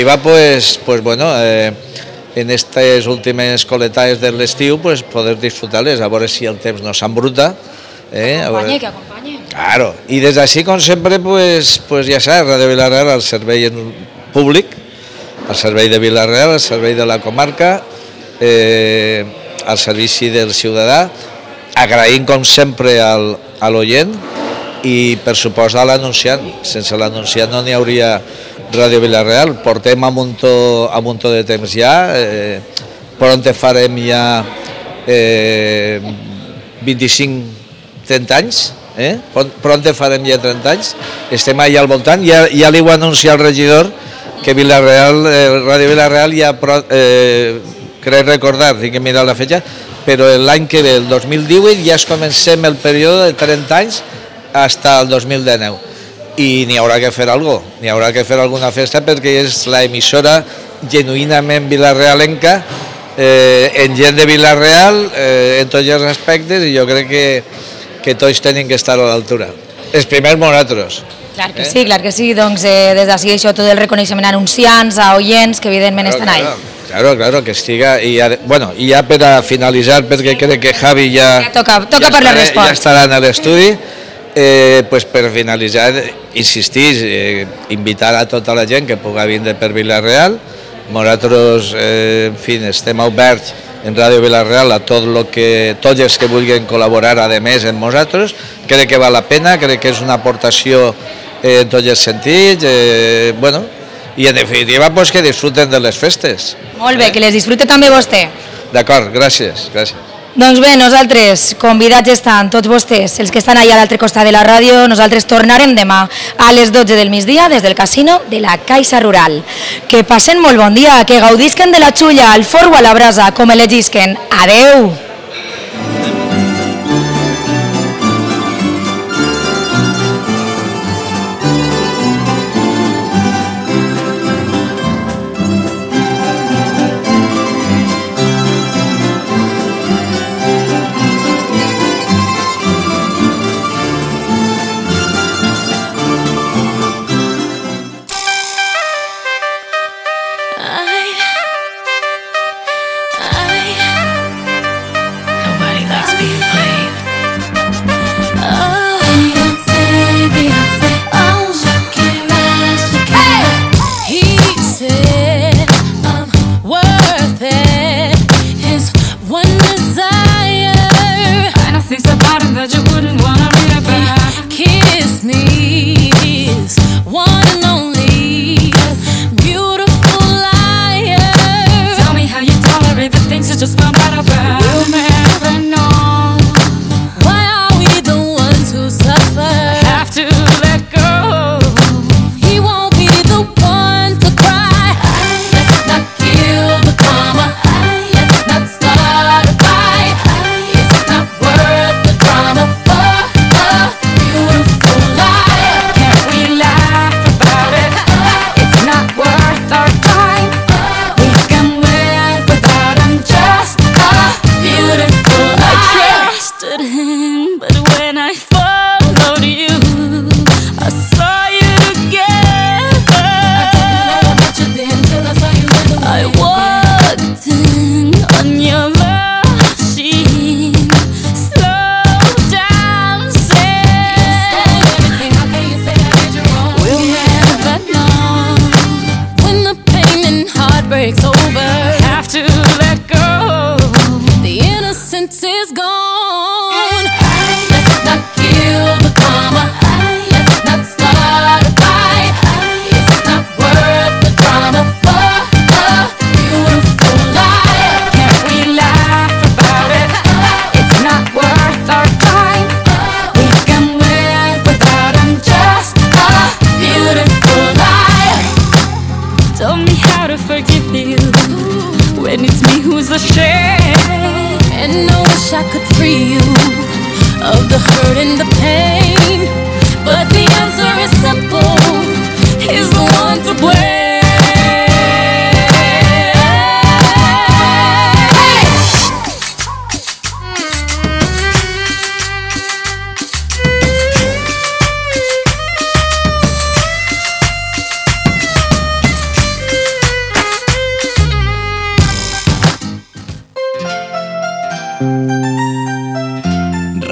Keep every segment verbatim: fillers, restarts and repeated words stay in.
va pues, pues bueno, eh, en estas últimes coletades de l'estiu pues poder disfrutar-les, a veure si el temps no s'embruta. Eh, acompanye, que acompanye. Claro, i des d'ací, com sempre, pues, pues ja saps, Ràdio Vila-real, el servei públic, el servei de Vila-real, el servei de la comarca, eh, al servici del ciutadà, agraïm com sempre al, a l'oient i per suposar l'anunciant. Sense l'anunciant no n'hi hauria Ràdio Vila-real. Portem a muntó, a muntó de temps ja, eh, pront farem ja eh, vint-i-cinc trenta anys, eh? Pront farem ja trenta anys, estem allà al voltant, ja, ja li ho va anunciar el regidor que Vila-real, eh, Ràdio Vila-real ja, eh, crec recordar, tinc que mirar la fetge, però l'any que ve, el dos mil divuit, ja es comencem el període de trenta anys fins al dos mil dinou, i n'hi haurà que fer alguna cosa, n'hi haurà que fer alguna festa perquè és l'emissora genuïnament vilarealenca, eh, en gent de Vila-real, eh, en tots els aspectes, i jo crec que que tots tenen que estar a l'altura. Els primers nosaltres. Clar que eh? sí, clar que sí. Doncs eh, des d'ací això tot el reconeixement a anunciants, a oients, que evidentment claro, estan claro, ahí. Claro, claro, que estiga. I ja, bueno, i ja per a finalitzar, perquè crec que Javi ja, ja toca, toca ja, per estarà, la resposta. ja estarà en l'estudi, eh, pues per finalitzar, insistir, eh, invitar a tota la gent que pugui vindre per Vila-real. Nosaltres, eh, en fi, estem oberts en Ràdio Vila-real a tot lo que, tots els que vulguin col·laborar a més amb nosaltres. Crec que val la pena, crec que és una aportació eh, en tots els sentits, eh, bueno, i en definitiva pues, que disfruten de les festes. Molt bé, eh? Que les disfrute també vostè. D'acord, gràcies, gràcies. Doncs bé, nosaltres, convidats estan tots vostès, els que estan allà a l'altre costat de la ràdio, nosaltres tornarem demà a les dotze del migdia des del casino de la Caixa Rural. Que passen molt bon dia, que gaudisquen de la xulla, al forn o a la brasa, com elegisquen. Adeu!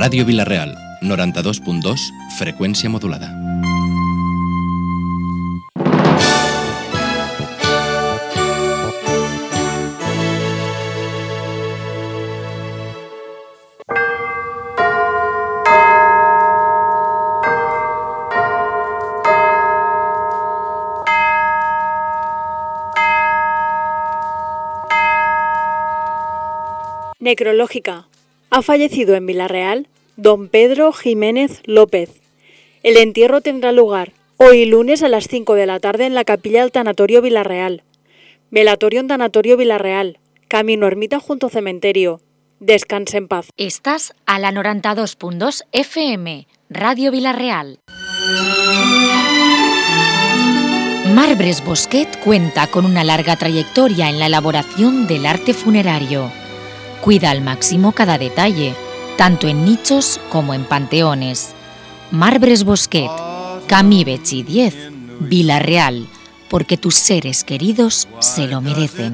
Ràdio Vila-real, noranta-dos punt dos, freqüència modulada. Necrológica. Ha fallecido en Vila-real don Pedro Jiménez López. El entierro tendrá lugar hoy lunes a las cinco de la tarde en la capilla del Tanatorio Vila-real. Velatorio en Tanatorio Vila-real. Camino Ermita junto cementerio. Descanse en paz. Estás a la noranta dos punt dos F M, Radio Vila-real. Marbres Bosquet cuenta con una larga trayectoria en la elaboración del arte funerario. Cuida al máximo cada detalle, tanto en nichos como en panteones. Marbres Bosquet, Camí Betxí diez, Vila-real, porque tus seres queridos se lo merecen.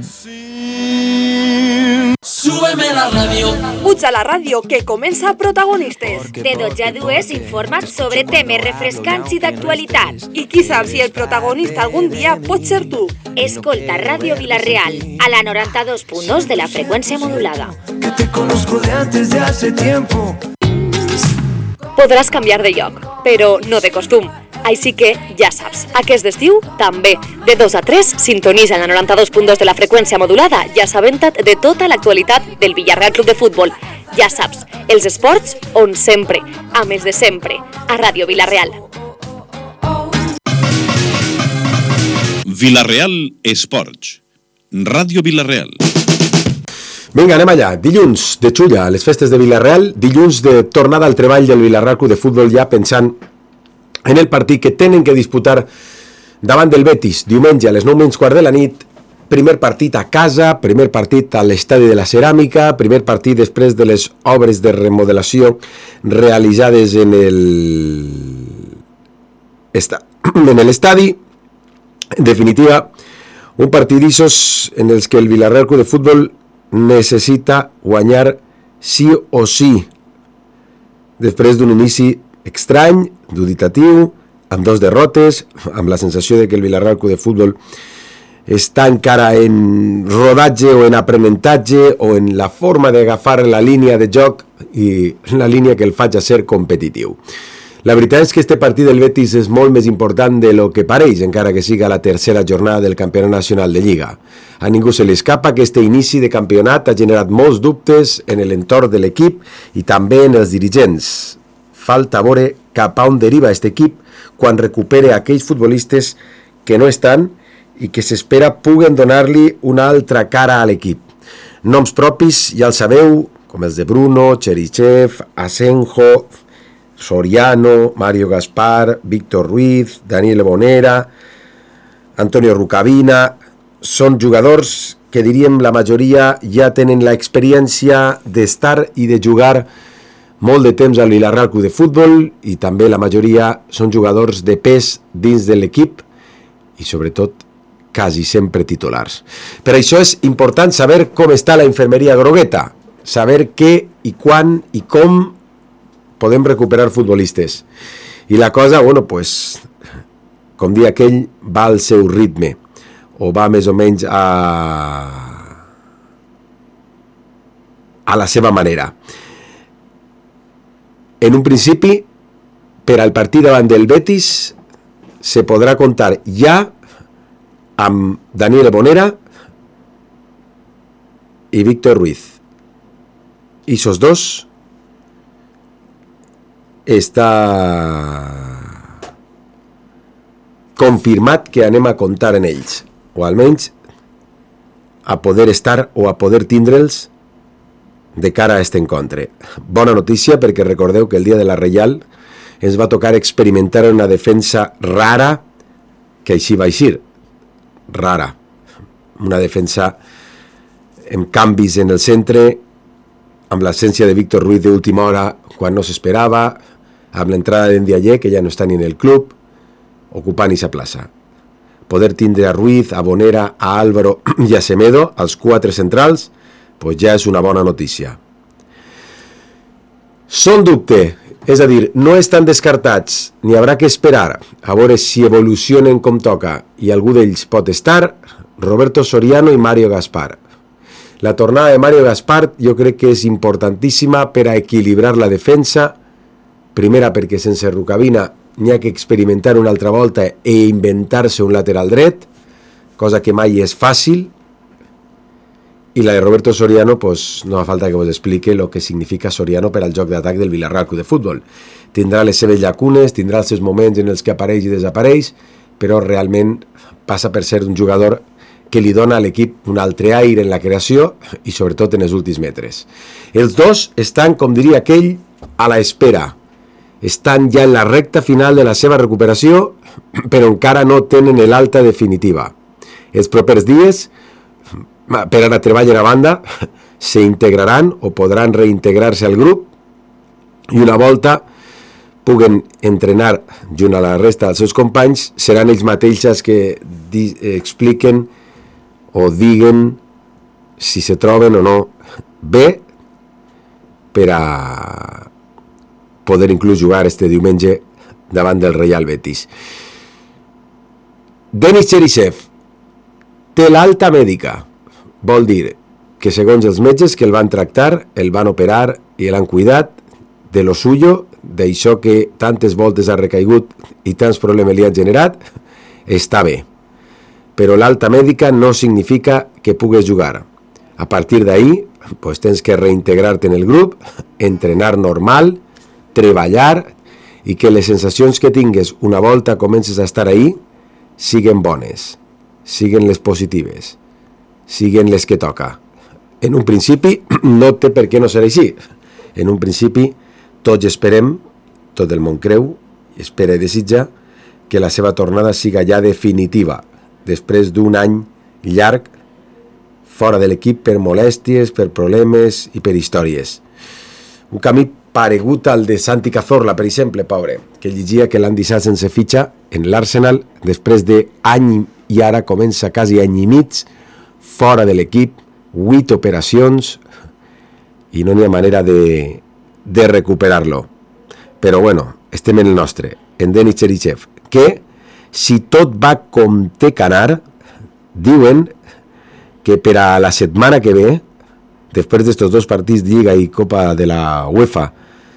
Súbeme la ràdio. Puja la ràdio, que comença Protagonistes. De dotze a dues informa't sobre temes refrescants i d'actualitat. I qui sap si el protagonista algun dia pot ser tu. Escolta Ràdio Vila-real a la noranta dos punt dos de la freqüència modulada. Que te conozco de antes de hace tiempo. Podràs canviar de lloc, però no de costum. Així que, ja saps, aquest estiu també. De dos a tres, sintonitza en la noranta dos punt dos de la freqüència modulada i assabenta't de tota l'actualitat del Villarreal Club de Futbol. Ja saps, els esports on sempre, a més de sempre, a Ràdio Vila-real. Vila-real Esports. Ràdio Vila-real. Vinga, anem allà. Dilluns de Xulla, a les festes de Vila-real, dilluns de tornada al treball del Vila-real Club de Futbol, ja pensant en el partit que tenen que disputar davant del Betis, diumenge a les nou menys quart de la nit. Primer partit a casa, primer partit a l'estadi de la Ceràmica, primer partit després de les obres de remodelació realitzades en el en l'estadi. En definitiva, un partidissos en els que el Vila-real Club de Futbol necessita guanyar sí o sí, després d'un inici estrany, dubitatiu, amb dos derrotes, amb la sensació de que el Vila-real Club de Futbol està encara en rodatge o en aprenentatge o en la forma d'agafar la línia de joc i la línia que el faig a ser competitiu. La veritat és que este partit del Betis és molt més important de lo que pareix, encara que siga la tercera jornada del Campionat Nacional de Lliga. A ningú se li escapa que este inici de campionat ha generat molts dubtes en l'entorn de l'equip i també en els dirigents. Falta veure cap a on deriva aquest equip quan recupere aquells futbolistes que no estan i que s'espera puguen donar-li una altra cara a l'equip. Noms propis, ja el sabeu, com els de Bruno, Cherichev, Asenjo, Soriano, Mario Gaspar, Víctor Ruiz, Daniel Bonera, Antonio Rucabina. Són jugadors que diríem la majoria ja tenen l'experiència d'estar i de jugar molt de temps al Vila-real Club de Futbol i també la majoria són jugadors de pes dins de l'equip i sobretot quasi sempre titulars. Per això és important saber com està la infermeria grogueta, saber què i quan i com podem recuperar futbolistes. I la cosa, bueno, pues, com dir aquell, va al seu ritme, o va més o menys a, a la seva manera. En un principi, per al partit davant del Betis, se podrà comptar ja amb Daniel Bonera i Víctor Ruiz. I esos dos està confirmat que anem a comptar en ells, o almenys a poder estar o a poder tindre'ls de cara a aquest encontre. Bona notícia, perquè recordeu que el dia de la Reial ens va tocar experimentar una defensa rara, que així va eixir, rara. Una defensa amb canvis en el centre, amb l'absència de Víctor Ruiz d'última hora quan no s'esperava, amb l'entrada d'Endiaye, que ja no està ni en el club, ocupant aquesta plaça. Poder tindre a Ruiz, a Bonera, a Álvaro i a Semedo, els quatre centrals, pues ja és una bona notícia. Són dubte, és a dir, no estan descartats, ni haurà que esperar a veure si evolucionen com toca, i algú d'ells pot estar, Roberto Soriano i Mario Gaspar. La tornada de Mario Gaspar jo crec que és importantíssima per a equilibrar la defensa, primera perquè sense Rukavina n'hi ha que experimentar una altra volta e inventar-se un lateral dret, cosa que mai és fàcil, i la de Roberto Soriano, pues, no fa falta que vos explique el que significa Soriano per al joc d'atac del Villarreal Club de Futbol. Tindrà les seves llacunes, tindrà els seus moments en els que apareix i desapareix, però realment passa per ser un jugador que li dona a l'equip un altre aire en la creació i sobretot en els últims metres. Els dos estan, com diria aquell, a la espera. Estan ja en la recta final de la seva recuperació, però encara no tenen l'alta definitiva. Els propers dies, per ara treballen a banda, s'integraran o podran reintegrar-se al grup i una volta puguen entrenar junt a la resta dels seus companys, seran ells mateixos que di- expliquen o diguen si se troben o no bé per a poder inclús jugar este diumenge davant del Real Betis. Denis Cherisev té l'alta mèdica, vol dir que segons els metges que el van tractar, el van operar i l'han cuidat de lo suyo, d'això que tantes voltes ha recaigut i tants problemes li han generat, està bé. Però l'alta mèdica no significa que pugues jugar. A partir d'ahí, pues tens que reintegrar-te en el grup, entrenar normal, treballar i que les sensacions que tingues una volta comences a estar ahí siguen bones, siguen les positives, siguen les que toca. En un principi no té per què no ser així. En un principi tots esperem, tot el món creu, espera i desitja que la seva tornada siga ja definitiva, després d'un any llarg fora de l'equip per molèsties, per problemes i per històries. Un camí paregut al de Santi Cazorla, per exemple, pobre, que llegia que l'han deixat sense fitxa en l'Arsenal després d'any i ara comença quasi any i mig fora de l'equip, vuit operacions i no n'hi ha manera de, de recuperar-lo. Però bueno, estem en el nostre, en Denis Cherisev, que si tot va com té que anar, diuen que per a la setmana que ve, després d'estos dos partits Lliga i Copa de la UEFA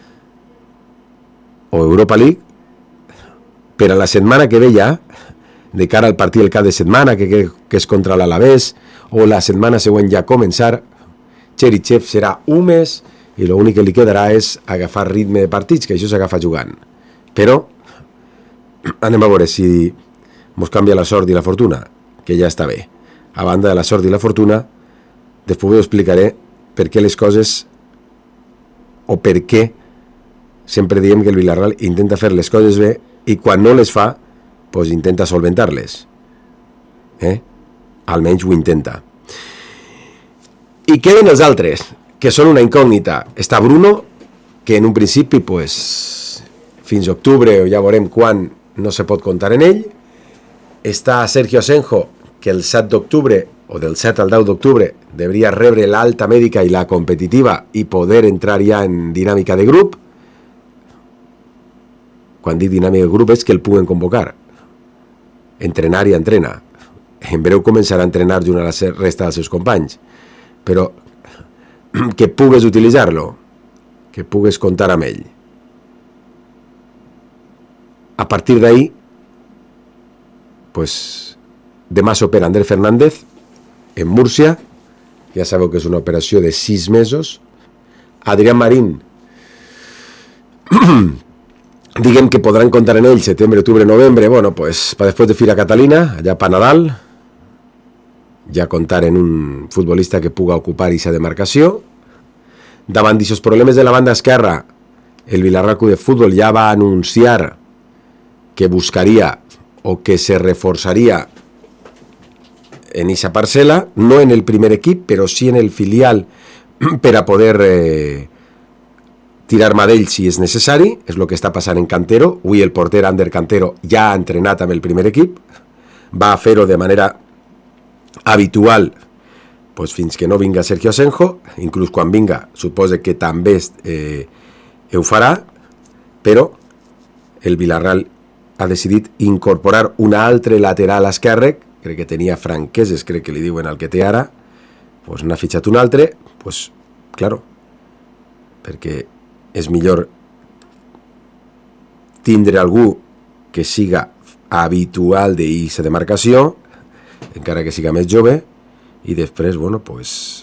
o Europa League, per a la setmana que ve ja, de cara al partit del cap de setmana, que, que, que és contra l'Alavés, o la setmana següent ja començar, Cherisev serà un mes i l'únic que li quedarà és agafar ritme de partits, que això s'agafa jugant. Però anem a veure si mos canvia la sort i la fortuna, que ja està bé. A banda de la sort i la fortuna, després us explicaré per què les coses o per què sempre diem que el Villarreal intenta fer les coses bé i quan no les fa, pues intenta solventar-les. Eh? Almenys ho intenta. I queden els altres, que són una incògnita. Està Bruno, que en un principi, pues, fins a octubre, o ja veurem quan, no se pot comptar en ell. Està Sergio Asenjo, que el set d'octubre, o del set al deu d'octubre, devria rebre l'alta mèdica i la competitiva i poder entrar ja en dinàmica de grup. Quan dic dinàmica de grup és que el puguen convocar. Entrenar i entrena. En breu començarà a entrenar junt a la resta dels seus companys. Però que pugues utilitzar-lo, que pugues comptar amb ell. A partir d'ahí, pues, demà s'opera Ander Fernández en Múrcia, ja sabeu que és una operació de sis mesos. Adrián Marín, diguem que podran comptar en ell setembre, octubre, novembre, bueno, pues, para després de Fira Catalina, allà pa Nadal, ja comptar en un futbolista que puga ocupar aquesta demarcació. Davant d'aquests problemes de la banda esquerra, el Villarreal Club de Futbol ja va anunciar que buscaria o que se reforçaria en aquesta parcel·la, no en el primer equip, però sí en el filial per a poder eh, tirar mà d'ell si és necessari. És el que està passant en Cantero. Avui el porter Ander Cantero ja ha entrenat amb el primer equip, va a fer-ho de manera habitual pues fins que no vinga Sergio Asenjo, inclús quan vinga suposa que també eh, ho farà, però el Villarreal ha decidit incorporar un altre lateral esquerre, crec que tenia Franqueses, crec que li diuen el que té ara, pues n'ha fitxat un altre, pues, claro, perquè és millor tindre algú que siga habitual d'eixa demarcació, encara que siga més jove, i després, bueno, pues,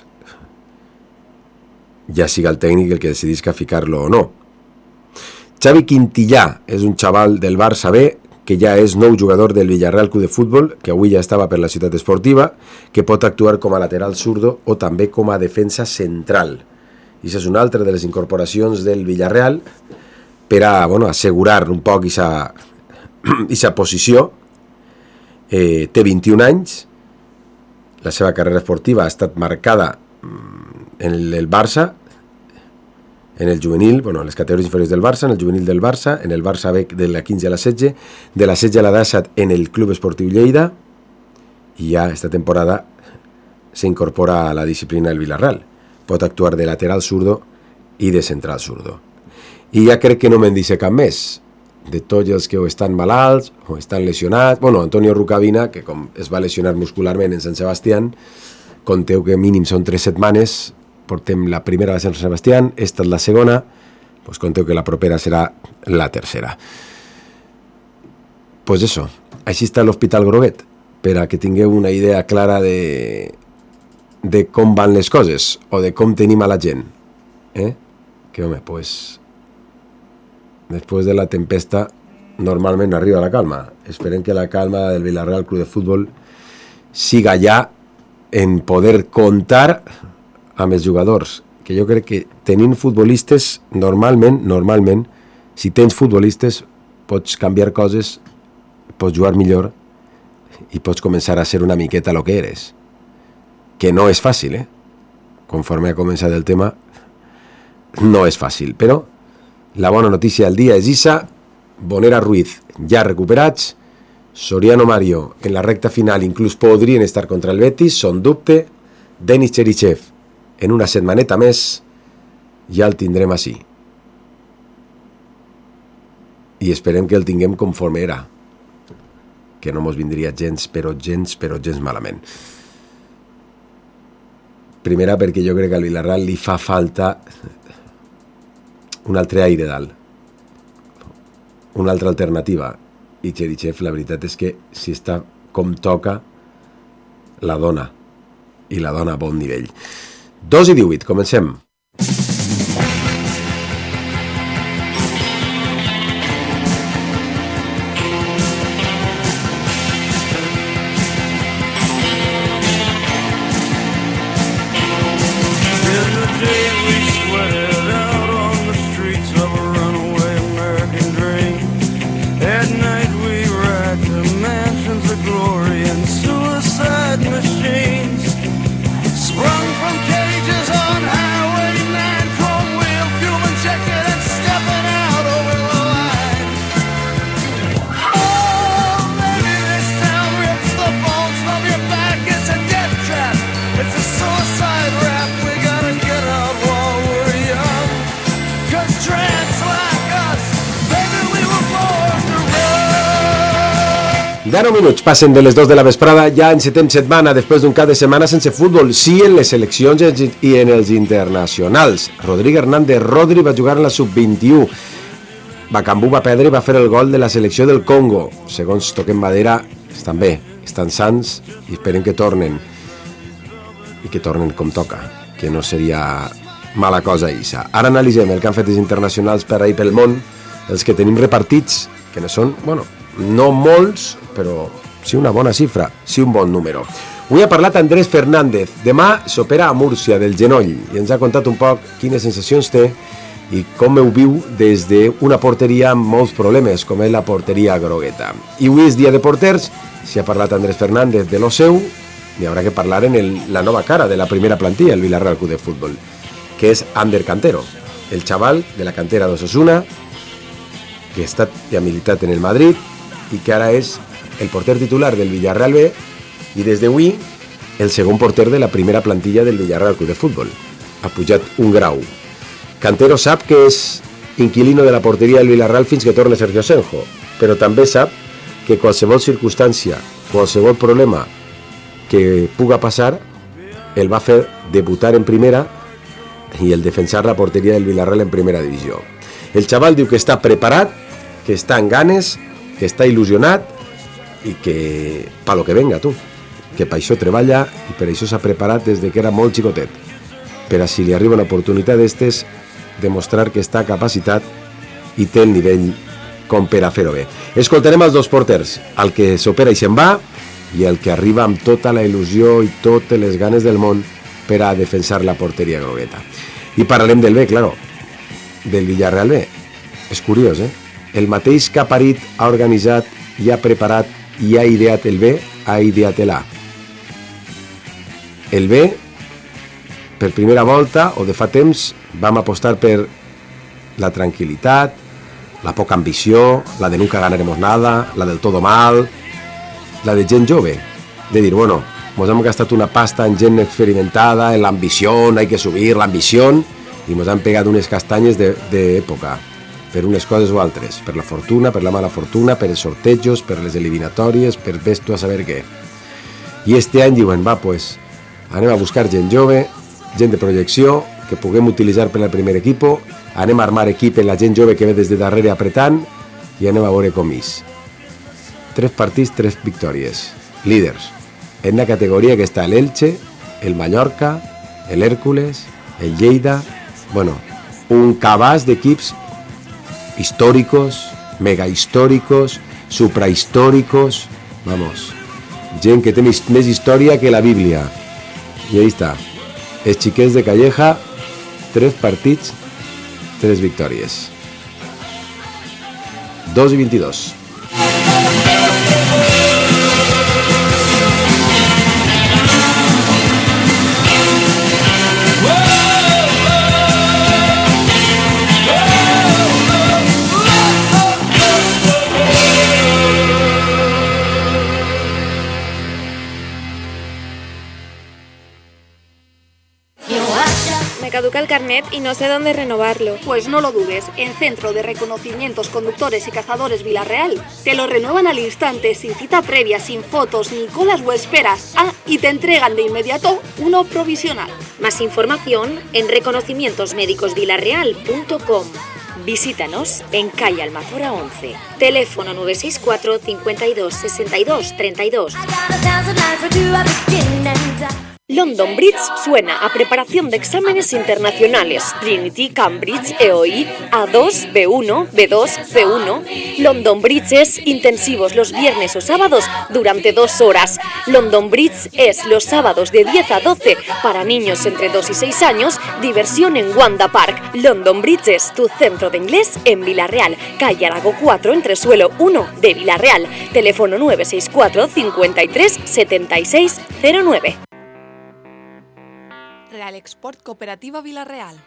ja siga el tècnic el que decidisca ficar-lo o no. Xavi Quintillà és un xaval del Barça B, que ja és nou jugador del Villarreal Club de Futbol, que avui ja estava per la ciutat esportiva, que pot actuar com a lateral zurdo o també com a defensa central. I això és una altra de les incorporacions del Villarreal per a, bueno, assegurar un poc aquesta posició. Eh, té vint-i-un anys, la seva carrera esportiva ha estat marcada en el, el Barça, en el juvenil, bueno, en les categories inferiors del Barça, en el juvenil del Barça, en el Barça B de la quinze a la setze, de la setze a la disset en el Club Esportiu Lleida, i ja esta temporada s'incorpora a la disciplina del Villarreal. Pot actuar de lateral zurdo i de central zurdo. I ja crec que no me'n dice cap més. De tots els que o estan malalts o estan lesionats, bueno, Antonio Rucabina, que com es va lesionar muscularment en Sant Sebastián, conteu que mínim són tres setmanes, portem la primera a Sant Sebastián, esta és la segona, pues conteu que la propera serà la tercera. Pues eso, així està l'Hospital Groguet, per a que tingueu una idea clara de, de com van les coses, o de com tenim a la gent. Eh? Que, home, pues, després de la tempesta, normalment arriba la calma. Esperem que la calma del Villarreal Club de Futbol siga ja en poder comptar amb els jugadors, que jo crec que tenint futbolistes, normalment, normalment, si tens futbolistes, pots canviar coses, pots jugar millor i pots començar a ser una miqueta el que eres. Que no és fàcil, eh? Conforme ha començat el tema, no és fàcil, però la bona notícia del dia és Isa, Bonera Ruiz ja recuperats, Soriano Mario en la recta final inclús podrien estar contra el Betis, són dubte, Denis Cherichev en una setmaneta més ja el tindrem així. I esperem que el tinguem conforme era, que no mos vindria gens, però gens, però gens malament. Primera perquè jo crec que al Villarreal li fa falta un altre aire dalt, una altra alternativa, i Cherichev la veritat és que si està com toca la dona, i la dona a bon nivell. Dos i divuit, comencem. deu minuts passen de les dos de la vesprada, ja encetem setmana després d'un cap de setmana sense futbol, sí en les seleccions i en els internacionals. Rodrigo Hernández Rodri va jugar en la sub vint-i-u, Bakambu va perdre i va fer el gol de la selecció del Congo. Segons toquem madera, estan bé, estan sants i esperem que tornen, i que tornen com toca, que no seria mala cosa Isa. Ara analitzem el que han fet els internacionals per ahir pel món, els que tenim repartits, que no són, bueno, no molts, però sí una bona xifra, sí un bon número. Avui ha parlat Andrés Fernández, demà s'opera a Múrcia del genoll i ens ha contat un poc quines sensacions té i com ho viu des d'una porteria amb molts problemes, com és la porteria grogueta. I avui és dia de porters, si ha parlat Andrés Fernández de lo seu, n'hi haurà que parlar en el, la nova cara de la primera plantilla, el Villarreal Club de Futbol, que és Ander Cantero, el xaval de la cantera d'Osasuna, que ha estat i ha militat en el Madrid, i que ara és el porter titular del Villarreal B i des d'avui el segon porter de la primera plantilla del Villarreal Club de Futbol. Ha pujat un grau. Cantero sap que és inquilino de la porteria del Villarreal fins que torni Sergio Senjo, però també sap que qualsevol circumstància, qualsevol problema que puga passar, el va fer debutar en primera i el defensar la porteria del Villarreal en primera divisió. El xaval diu que està preparat, que està en ganes, que està il·lusionat i que pa lo que venga, tu, que per això treballa i per això s'ha preparat des de que era molt xicotet, per a si li arriba una oportunitat d'estes demostrar que està capacitat i té el nivell com per a fer-ho bé. Escoltarem els dos porters, el que s'opera i se'n va i el que arriba amb tota la il·lusió i totes les ganes del món per a defensar la porteria grogueta. I parlarem del B, claro, del Villarreal B. És curiós, eh? El mateix que ha parit, ha organitzat i ha preparat i ha ideat el B, ha ideat l'A. El B, per primera volta, o de fa temps, vam apostar per la tranquil·litat, la poca ambició, la de nunca ganaremos nada, la del todo mal, la de gent jove, de dir, bueno, nos hem gastat una pasta en gent experimentada, en l'ambició, hay que subir l'ambició, i ens han pegat unes castanyes d'època, per unes coses o altres, per la fortuna, per la mala fortuna, per els sortejos, per les eliminatòries, per ves tu a saber què. I este any diuen, va, pues, anem a buscar gent jove, gent de projecció, que puguem utilitzar per al primer equip, anem a armar equip en la gent jove que ve des de darrere apretant i anem a veure com és. Tres partits, tres victòries. Líders. En la categoria que està l'Elche, el Mallorca, el Hércules, el Lleida, bueno, un cabàs d'equips históricos, mega históricos, suprahistóricos, vamos, gent que té més història que la Bíblia. I ahí està. Els xiquets de Calleja, tres partits, tres victòries. dos i vint-i-dos. Caduca el carnet y no sé dónde renovarlo. Pues no lo dudes, en Centro de Reconocimientos Conductores y Cazadores Villarreal te lo renuevan al instante, sin cita previa, sin fotos, ni colas o esperas. Ah, y te entregan de inmediato uno provisional. Más información en reconocimientos médicos villarreal punto com. Visítanos en calle Almazora once. Teléfono nueve seis cuatro, cincuenta y dos, sesenta y dos, treinta y dos. London Bridge suena a preparación de exámenes internacionales. Trinity, Cambridge, E O I, A dos, B uno, B dos, C uno. London Bridge es intensivos los viernes o sábados durante dos horas. London Bridge es los sábados de diez a doce para niños entre dos y seis años, diversión en Wanda Park. London Bridge es tu centro de inglés en Villarreal, calle Arago cuatro, entresuelo uno de Villarreal. Teléfono nueve seis cuatro, cincuenta y tres, setenta y seis, cero nueve. Real Export Cooperativa Villarreal.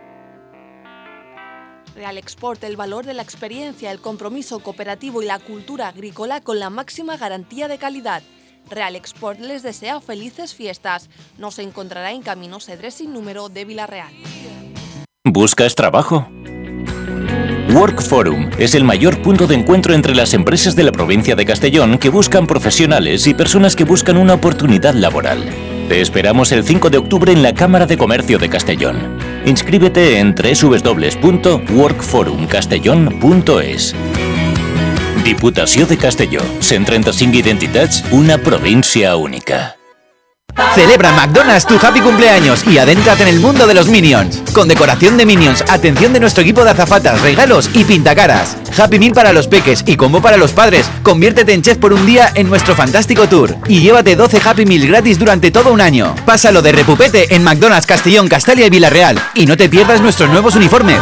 Real Export, el valor de la experiencia, el compromiso cooperativo y la cultura agrícola con la máxima garantía de calidad. Real Export les desea felices fiestas. Nos encontrará en Camino Cedrés sin número de Villarreal. ¿Buscas trabajo? Work Forum es el mayor punto de encuentro entre las empresas de la provincia de Castellón que buscan profesionales y personas que buscan una oportunidad laboral. Te esperamos el cinco de octubre en la Cámara de Comercio de Castellón. Inscríbete en doble u doble u doble u punto work forum castellón punto es. Diputació de Castelló. cent trenta-cinc identitats, una província única. Celebra McDonald's tu happy cumpleaños y adéntrate en el mundo de los Minions. Con decoración de Minions, atención de nuestro equipo de azafatas, regalos y pintacaras. Happy Meal para los peques y combo para los padres. Conviértete en chef por un día en nuestro fantástico tour. Y llévate doce Happy Meal gratis durante todo un año. Pásalo de repupete en McDonald's Castellón, Castalia y Villarreal. Y no te pierdas nuestros nuevos uniformes.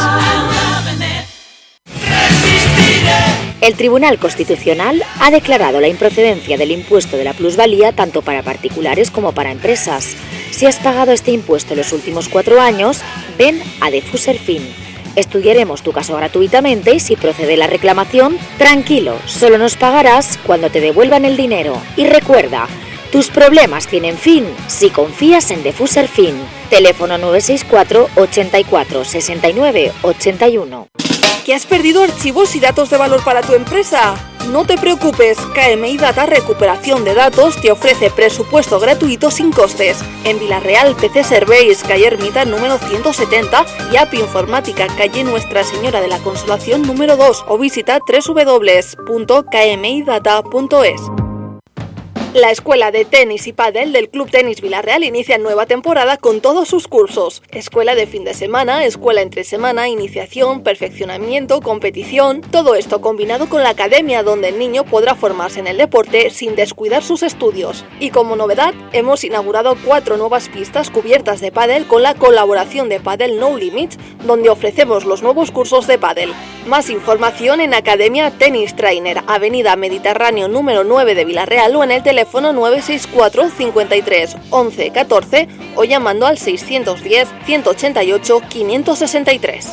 El Tribunal Constitucional ha declarado la improcedencia del impuesto de la plusvalía tanto para particulares como para empresas. Si has pagado este impuesto en los últimos cuatro años, ven a Defuserfin. Estudiaremos tu caso gratuitamente y si procede la reclamación, tranquilo, solo nos pagarás cuando te devuelvan el dinero. Y recuerda, tus problemas tienen fin si confías en Defuserfin. Teléfono nueve seis cuatro, ochenta y cuatro, sesenta y nueve, ochenta y uno. ¿Que has perdido archivos y datos de valor para tu empresa? No te preocupes, K M I Data Recuperación de Datos te ofrece presupuesto gratuito sin costes. En Vilarreal, P C Serveis, calle Ermita número ciento setenta y A P I Informática, calle Nuestra Señora de la Consolación número dos o visita doble u doble u doble u punto k m i data punto es. La Escuela de Tenis y Pádel del Club Tenis Vilarreal inicia nueva temporada con todos sus cursos. Escuela de fin de semana, escuela entre semana, iniciación, perfeccionamiento, competición... Todo esto combinado con la academia donde el niño podrá formarse en el deporte sin descuidar sus estudios. Y como novedad, hemos inaugurado cuatro nuevas pistas cubiertas de pádel con la colaboración de Padel No Limits, donde ofrecemos los nuevos cursos de pádel. Más información en Academia Tennis Trainer, Avenida Mediterráneo número nueve de Vilarreal o en el teléfono nueve seis cuatro, cincuenta y tres, once, catorce o llamando al seiscientos diez, ciento ochenta y ocho, quinientos sesenta y tres.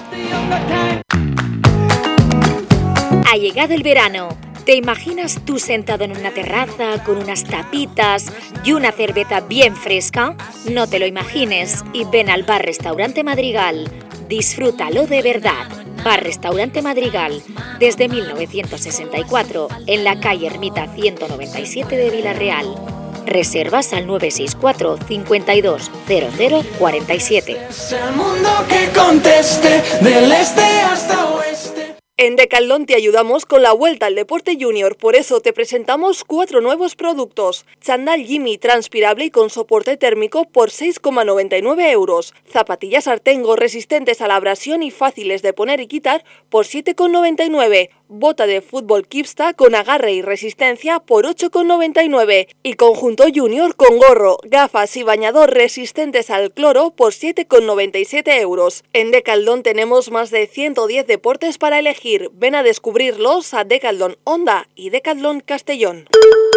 Ha llegado el verano. ¿Te imaginas tú sentado en una terraza con unas tapitas y una cerveza bien fresca? No te lo imagines y ven al Bar-Restaurante Madrigal. Disfrútalo de verdad. Bar-Restaurante Madrigal, desde mil novecientos sesenta y cuatro, en la calle Ermita ciento noventa y siete de Vilarreal. Reservas al nueve seis cuatro, cincuenta y dos, cero cero, cuarenta y siete. Es el mundo que conteste, del este hasta oeste. En Decathlon te ayudamos con la vuelta al deporte junior, por eso te presentamos cuatro nuevos productos. Chándal Jimmy transpirable y con soporte térmico por seis coma noventa y nueve euros. Zapatillas Artengo resistentes a la abrasión y fáciles de poner y quitar por siete coma noventa y nueve. Bota de fútbol Kipsta con agarre y resistencia por ocho coma noventa y nueve. Y conjunto junior con gorro, gafas y bañador resistentes al cloro por siete coma noventa y siete euros. En Decathlon tenemos más de ciento diez deportes para elegir. Ven a descubrirlos a Decathlon Honda y Decathlon Castellón.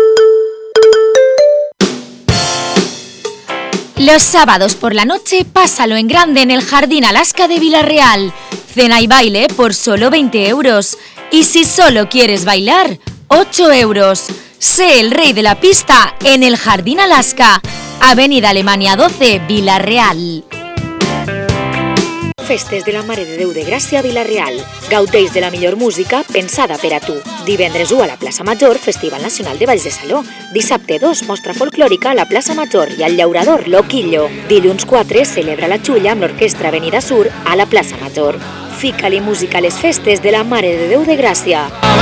Los sábados por la noche pásalo en grande en el Jardín Alaska de Vilarreal. Cena y baile por solo veinte euros. Y si solo quieres bailar, ocho euros. Sé el rey de la pista en el Jardín Alaska. Avenida Alemania doce, Vilarreal. Festes de la Mare de Déu de Gràcia a Vilarreal. Gaudeix de la millor música pensada per a tu. Divendres u a la plaça Major, Festival Nacional de Balls de Saló. Dissabte dos, mostra folclòrica a la plaça Major i al llaurador Loquillo. Dilluns quatre, celebra la xulla amb l'Orquestra Avenida Sur a la plaça Major. Fica-li música a les festes de la Mare de Déu de Gràcia.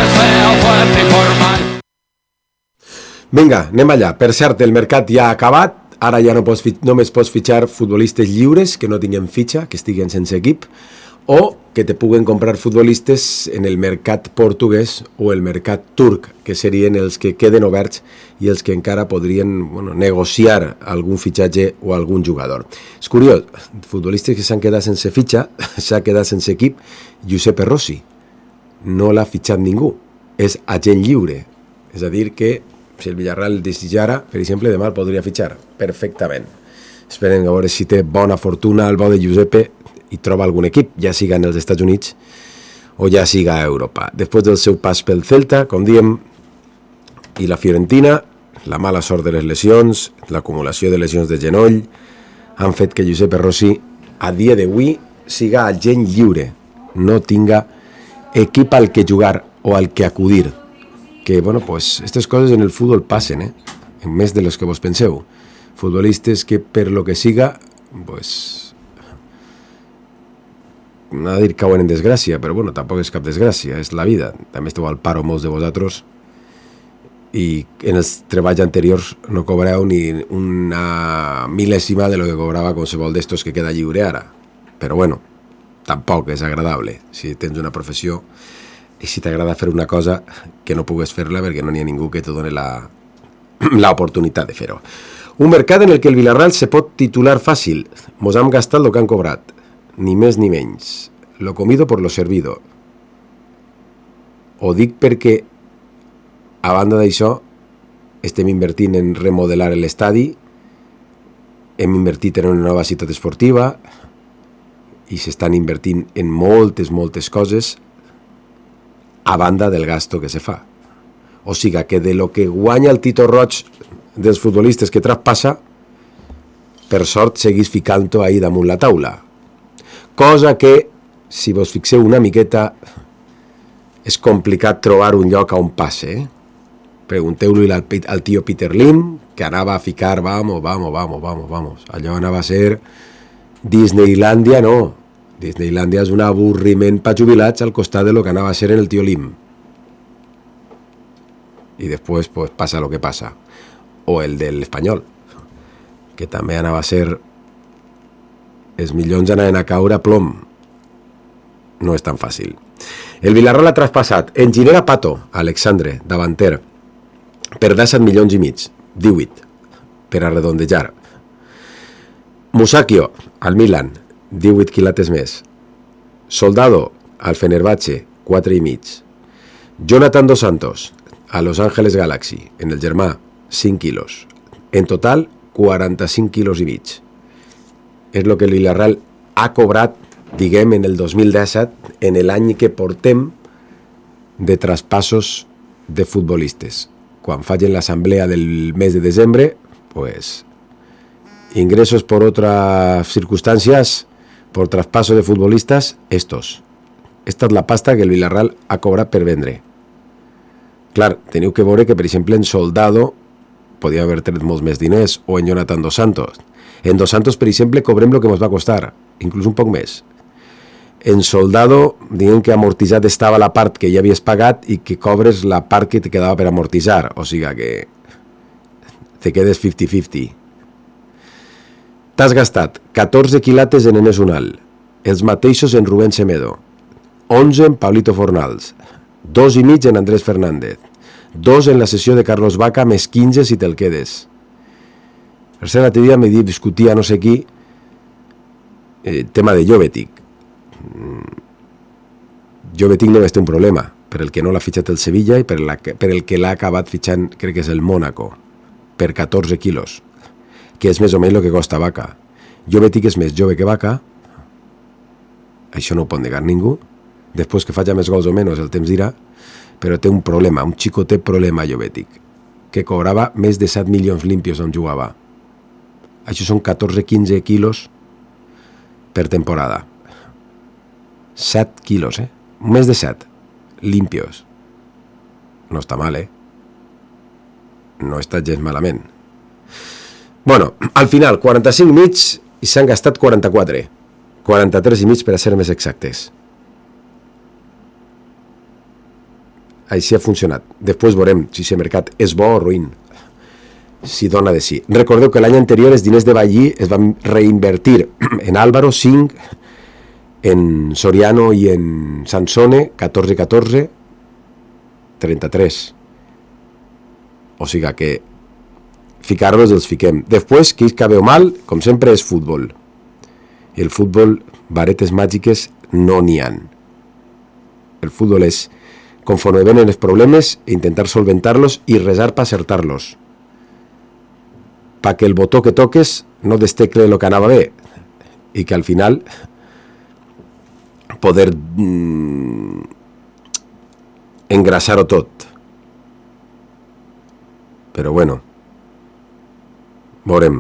Vinga, anem allà. Per cert, el mercat ja ha acabat. Ara ja no pots, només pots fitxar futbolistes lliures que no tinguin fitxa, que estiguen sense equip, o que te puguen comprar futbolistes en el mercat portuguès o el mercat turc, que serien els que queden oberts i els que encara podrien bueno, negociar algun fitxatge o algun jugador. És curiós, futbolistes que s'han quedat sense fitxa, s'ha quedat sense equip, Giuseppe Rossi, no l'ha fitxat ningú, és agent lliure, és a dir que si el Villarreal desitjara, per exemple, demà el podria fitxar perfectament. Esperem a veure si té bona fortuna el bo de Giuseppe i troba algun equip, ja siga en els Estats Units o ja siga a Europa. Després del seu pas pel Celta, com diem, i la Fiorentina, la mala sort de les lesions, l'acumulació de lesions de genoll, han fet que Giuseppe Rossi a dia d'avui siga agent lliure, no tinga equip al que jugar o al que acudir. Que, bueno, pues, estas coses en el fútbol passen, eh? En més de les que vos penseu. Futbolistes que, per lo que siga, pues, no ha de dir cauen en desgràcia, però, bueno, tampoc és cap desgràcia, és la vida. També esteu al paro molts de vosaltres i en els treballs anteriors no cobreu ni una mil·lèsima de lo que cobrava qualsevol d'estos que queda lliure ara. Però, bueno, tampoc és agradable si tens una professió i si t'agrada fer una cosa que no pugues fer-la perquè no n'hi ha ningú que te doni la, la oportunitat de fer-ho. Un mercat en el que el Villarreal se pot titular fàcil. Mos hem gastat el que han cobrat. Ni més ni menys. Lo comido por lo servido. Ho dic perquè, a banda d'això, estem invertint en remodelar l'estadi, hem invertit en una nova ciutat esportiva i s'estan invertint en moltes, moltes coses a banda del gasto que se fa. O sigui que de lo que guanya el Tito Roig dels futbolistes que traspassa, per sort seguís ficant-ho ahí damunt la taula. Cosa que, si vos fixeu una miqueta, és complicat trobar un lloc on passe. Eh? Pregunteu-li al, al tio Peter Lim, que anava a ficar, vamos, vamos, vamos, vamos, vamos. Allò anava a ser Disneylandia, no. Disneylandia és un avorriment per jubilats al costat de lo que anava a ser en el tio Lim. I després pues, passa lo que passa. O el del Espanyol, que també anava a ser... Els milions anaven a caure a plom. No és tan fàcil. El Villarreal ha traspassat Enginera Pato, Alexandre, davanter, per disset milions i mig, divuit, per a redondejar. Musacchio, al Milan, divuit quilates més. Soldado, al Fenerbahce, quatre i mig. Jonathan Dos Santos, a Los Angeles Galaxy, en el Germà, cinc quilos. En total, quaranta-cinc quilos i mig. És el que el Villarreal ha cobrat, diguem, en el dos mil disset, en l'any que portem de traspassos de futbolistes. Quan facin l'assemblea del mes de desembre, pues, ingresos por otras circunstancias, por traspaso de futbolistas, estos. Esta és la pasta que el Villarreal ha cobrat per vendre. Clar, teniu que veure que, per exemple, en Soldado podia haver tret molts més diners, o en Jonathan Dos Santos. En Dos Santos, per exemple, cobrem el que ens va costar, inclús un poc més. En Soldado, diguem que amortitzat estava la part que ja havies pagat i que cobres la part que te quedava per amortitzar, o sigui que te quedes cinquanta cinquanta. T'has gastat catorze quilates en Enes Unal, els mateixos en Rubén Semedo, onze en Pablito Fornals, dos i mig en Andrés Fernández, dos en la sessió de Carlos Vaca, més quinze si te'l quedes. Per ser l'altre dia me discutia no sé qui eh, tema de Jovetic. Jovetic només té un problema, per el que no l'ha fitxat el Sevilla i per, la, per el que l'ha acabat fitxant, crec que és el Mónaco, per catorze quilos, que és més o menys el que costa Vaca. Jovetic és més jove que Vaca, això no ho pot negar ningú. Després que faci més gols o menys el temps dirà, però té un problema, un xicotet problema Jovetic, que cobrava més de set milions limpios on jugava. Això són catorze a quinze quilos per temporada. set quilos, eh? Més de set. Limpios. No està mal, eh? No està gens malament. Bueno, al final, quaranta-cinc mig i s'han gastat quaranta-quatre. quaranta-tres i mig per a ser més exactes. Així ha funcionat. Després veurem si aquest mercat és bo o ruïn. Si dona de sí. Recordeu que l'any anterior els diners de Ballí es van reinvertir en Álvaro, cinc, en Soriano i en Sansone, catorze catorze, trenta-tres. O sigui que ficar-los els fiquem. Després, qui que veu mal, com sempre, és futbol. I el futbol, varetes màgiques, no n'hi han. El futbol és, conforme venen els problemes, intentar solventar-los i resar per acertar-los. Que el botó que toques no destecle el que anava bé i que al final poder mm, engrasar-ho tot. Però bueno, veurem.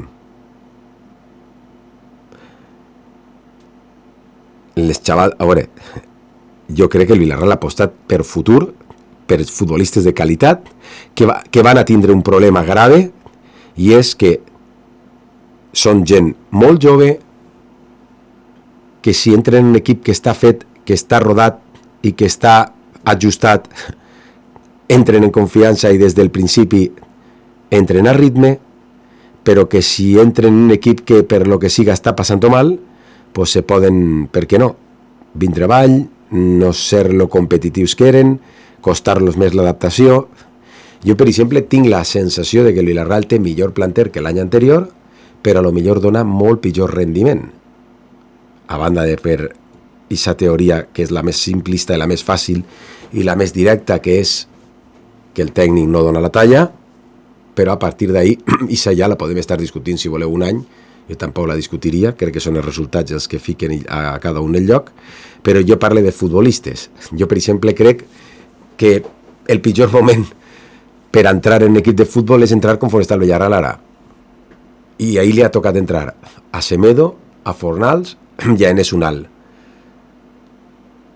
Les xavals, a veure, jo crec que el Villarreal ha apostat per futur, per futbolistes de qualitat, que, va, que van a tindre un problema grave, i és que són gent molt jove que si entren en un equip que està fet, que està rodat i que està ajustat, entren en confiança i des del principi entren a ritme, però que si entren en un equip que per lo que siga està passant mal, pues se poden, per què no, vindre avall, no ser lo competitius que eren, costar-los més l'adaptació. Jo, per exemple, tinc la sensació de que el Villarreal té millor planter que l'any anterior, però a lo millor dona molt pitjor rendiment. A banda de per aquesta teoria, que és la més simplista i la més fàcil, i la més directa, que és que el tècnic no dona la talla, però a partir d'ahir, aquesta ja la podem estar discutint si voleu un any, jo tampoc la discutiria, crec que són els resultats els que fiquen a cada un el lloc, però jo parlo de futbolistes. Jo, per exemple, crec que el pitjor moment per entrar en un equip de futbol és entrar com està el Villarreal ara. I ahir li ha tocat entrar a Semedo, a Fornals i a Enes Unal.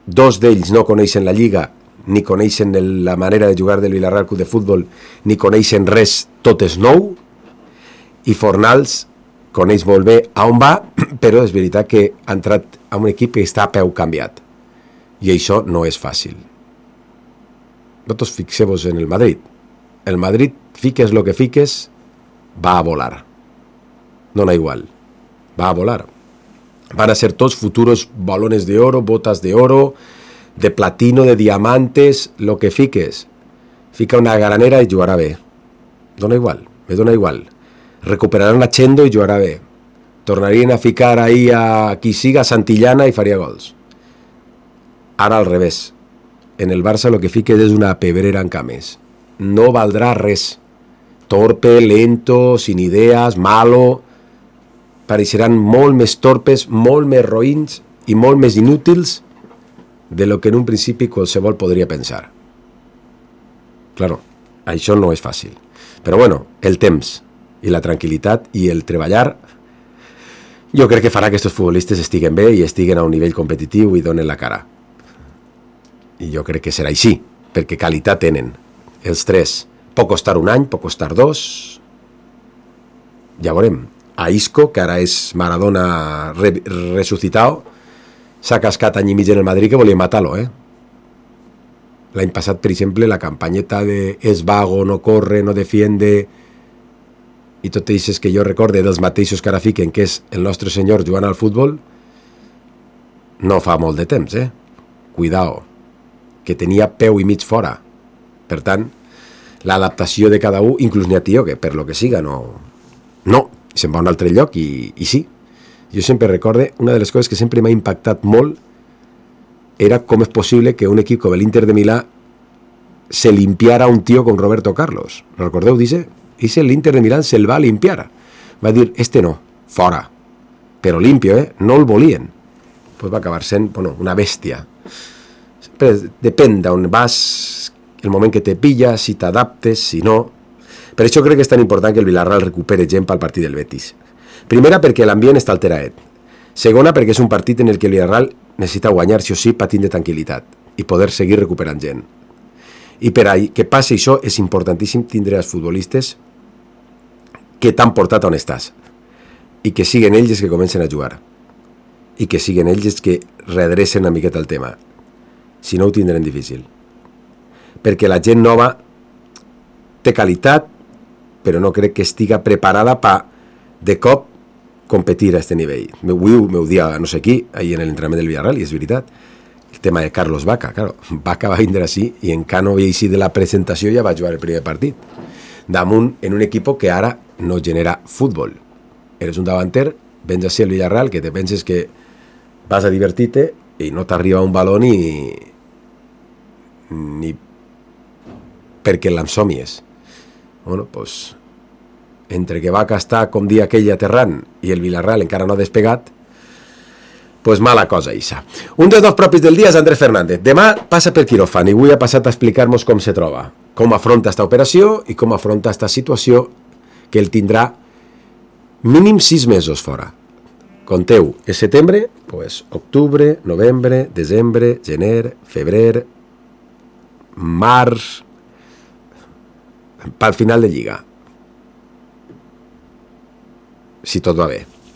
dos d'ells no coneixen la Lliga, ni coneixen el, la manera de jugar del Villarreal Club de Futbol, ni coneixen res, tot és nou, i Fornals coneix molt bé a on va, però és veritat que ha entrat a un equip que està a peu canviat, i això no és fàcil. Vosaltres fixeu-vos en el Madrid. El Madrid, fiques lo que fiques, va a volar. Dona igual, va a volar. Van a ser tots futuros balones de oro, botas de oro, de platino, de diamantes, lo que fiques. Fica una granera i jugarà bé. Dona igual, me dona igual. Recuperaran a Chendo i jugarà bé. Tornarien a ficar ahí a qui siga, a Santillana, i faria gols. Ara al revés. En el Barça lo que fiques és una pebrera en cames. No valdrà res. Torpe, lento, sin idees, malo. Pareixeran molt més torpes, molt més roïns i molt més inútils de lo que en un principi qualsevol podria pensar. Claro, això no és fàcil. Però bueno, el temps i la tranquil·litat i el treballar jo crec que farà que aquests futbolistes estiguen bé i estiguen a un nivell competitiu i donen la cara. I jo crec que serà així, perquè qualitat tenen. Els tres. Pot costar un any, pot costar dos. Ja veurem. A Isco, que ara és Maradona re resucitado, s'ha cascat any i mig en el Madrid que volia matar-lo, eh? L'any passat, per exemple, la campanyeta de és vago, no corre, no defiende, i tot això que jo recorde dels mateixos que ara fiquen, que és el nostre senyor jugant al futbol, no fa molt de temps, eh? Cuidao, que tenia peu i mig fora. Per tant, l'adaptació de cada un, inclús n'hi ha tio que per lo que siga no... No, se'n va a un altre lloc i, i sí. Jo sempre recorde, una de les coses que sempre m'ha impactat molt era com és possible que un equip com l'Inter de Milà se limpiara un tio com Roberto Carlos. ¿Lo recordeu, dice? Dice l'Inter de Milán se'l va limpiar. Va dir, este no, fora. Però limpio, eh? No el volien. Pues va acabar sent, bueno, una bèstia. Sempre depèn d'on vas, el moment que te pilla, si t'adaptes, si no... Per això crec que és tan important que el Villarreal recupere gent pel partit del Betis. Primera, perquè l'ambient està alteraet. Segona, perquè és un partit en el que el Villarreal necessita guanyar, si o sí, patint de tranquil·litat i poder seguir recuperant gent. I per a que passi això és importantíssim tindre els futbolistes que t'han portat on estàs i que siguen ells els que comencen a jugar i que siguen ells els que redrecen una miqueta el tema. Si no, ho tindrem difícil. Perquè la gent nova té qualitat, però no crec que estiga preparada per, de cop, competir a aquest nivell. Avui m'ho dia no sé qui, ahir en l'entrenament del Villarreal, i és veritat. El tema de Carlos Vaca, claro. Vaca va vindre així, i encara no havia eixit de la presentació i ja va jugar el primer partit. Damunt, en un equip que ara no genera futbol. Eres un davanter, vens així al Villarreal, que te penses que vas a divertir-te i no t'arriba un baló ni... ni perquè l'ensomies. Bueno, pues, entre que Vaca està, com dia aquell, aterrant i el Villarreal encara no ha despegat, pues mala cosa, Isa. Un dels dos propis del dia és Andrés Fernández. Demà passa per quiròfan i avui ha passat a explicar-nos com se troba, com afronta esta operació i com afronta esta situació que ell tindrà mínim sis mesos fora. Conteu, és setembre, pues octubre, novembre, desembre, gener, febrer, març, pel final de Lliga. Si tot va bé.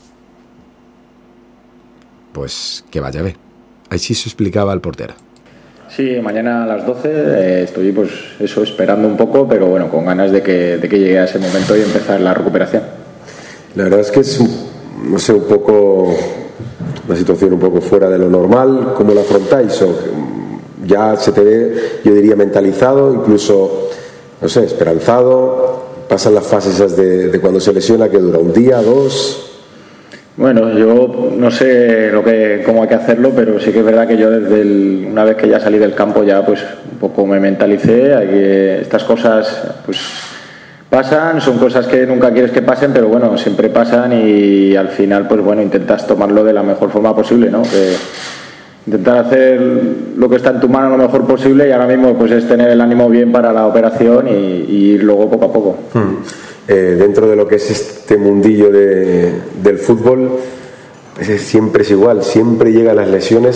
Pues que vaya bé. Així se explicaba el portero. Sí, mañana a las doce eh, estoy pues eso esperando un poco, pero bueno, con ganas de que, de que llegue a ese momento y empezar la recuperación. La verdad es que es, no sé, un poco una situación un poco fuera de lo normal. ¿Cómo la afrontáis? O ya se te ve, yo diría, mentalizado, incluso, no sé, esperanzado. Pasan las fases esas de, de cuando se lesiona, que dura un día, dos. Bueno, yo no sé lo que, cómo hay que hacerlo, pero sí que es verdad que yo desde el, una vez que ya salí del campo ya pues un poco me mentalicé. Hay que, estas cosas pues pasan, son cosas que nunca quieres que pasen, pero bueno, siempre pasan y al final pues bueno, intentas tomarlo de la mejor forma posible, ¿no? Que, intentar hacer lo que está en tu mano lo mejor posible y ahora mismo pues es tener el ánimo bien para la operación y, y ir luego poco a poco. Hmm. Eh, dentro de lo que es este mundillo de, del fútbol, es, siempre es igual, siempre llegan las lesiones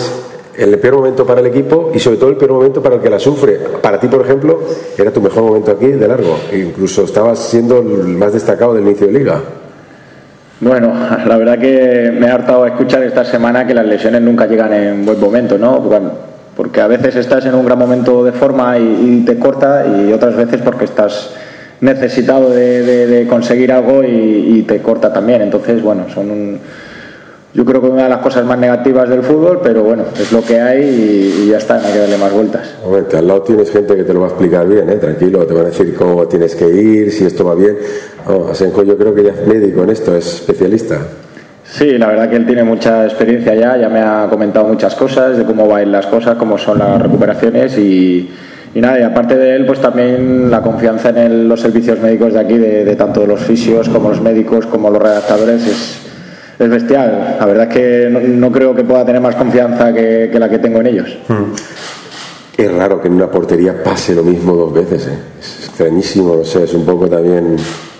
el peor momento para el equipo y sobre todo el peor momento para el que la sufre. Para ti, por ejemplo, era tu mejor momento aquí de largo, incluso estabas siendo el más destacado del inicio de liga. Bueno, la verdad que me ha hartado escuchar esta semana que las lesiones nunca llegan en buen momento, ¿no? Porque a veces estás en un gran momento de forma y, y te corta, y otras veces porque estás necesitado de, de, de conseguir algo y, y te corta también. Entonces, bueno, son un, yo creo que una de las cosas más negativas del fútbol, pero bueno, es lo que hay y, y ya está, no hay que darle más vueltas. Hombre, al lado tienes gente que te lo va a explicar bien, ¿eh? Tranquilo, te van a decir cómo tienes que ir, si esto va bien. No, Asenjo yo creo que ya es médico en esto, es especialista. Sí, la verdad que él tiene mucha experiencia ya, ya me ha comentado muchas cosas de cómo van las cosas, cómo son las recuperaciones y, y nada, y aparte de él, pues también la confianza en el, los servicios médicos de aquí, de, de tanto los fisios como los médicos como los redactadores, es... es bestial. La verdad es que no, no creo que pueda tener más confianza que, que la que tengo en ellos. Mm. Es raro que en una portería pase lo mismo dos veces, ¿eh? Es extrañísimo, no sé, es un poco también...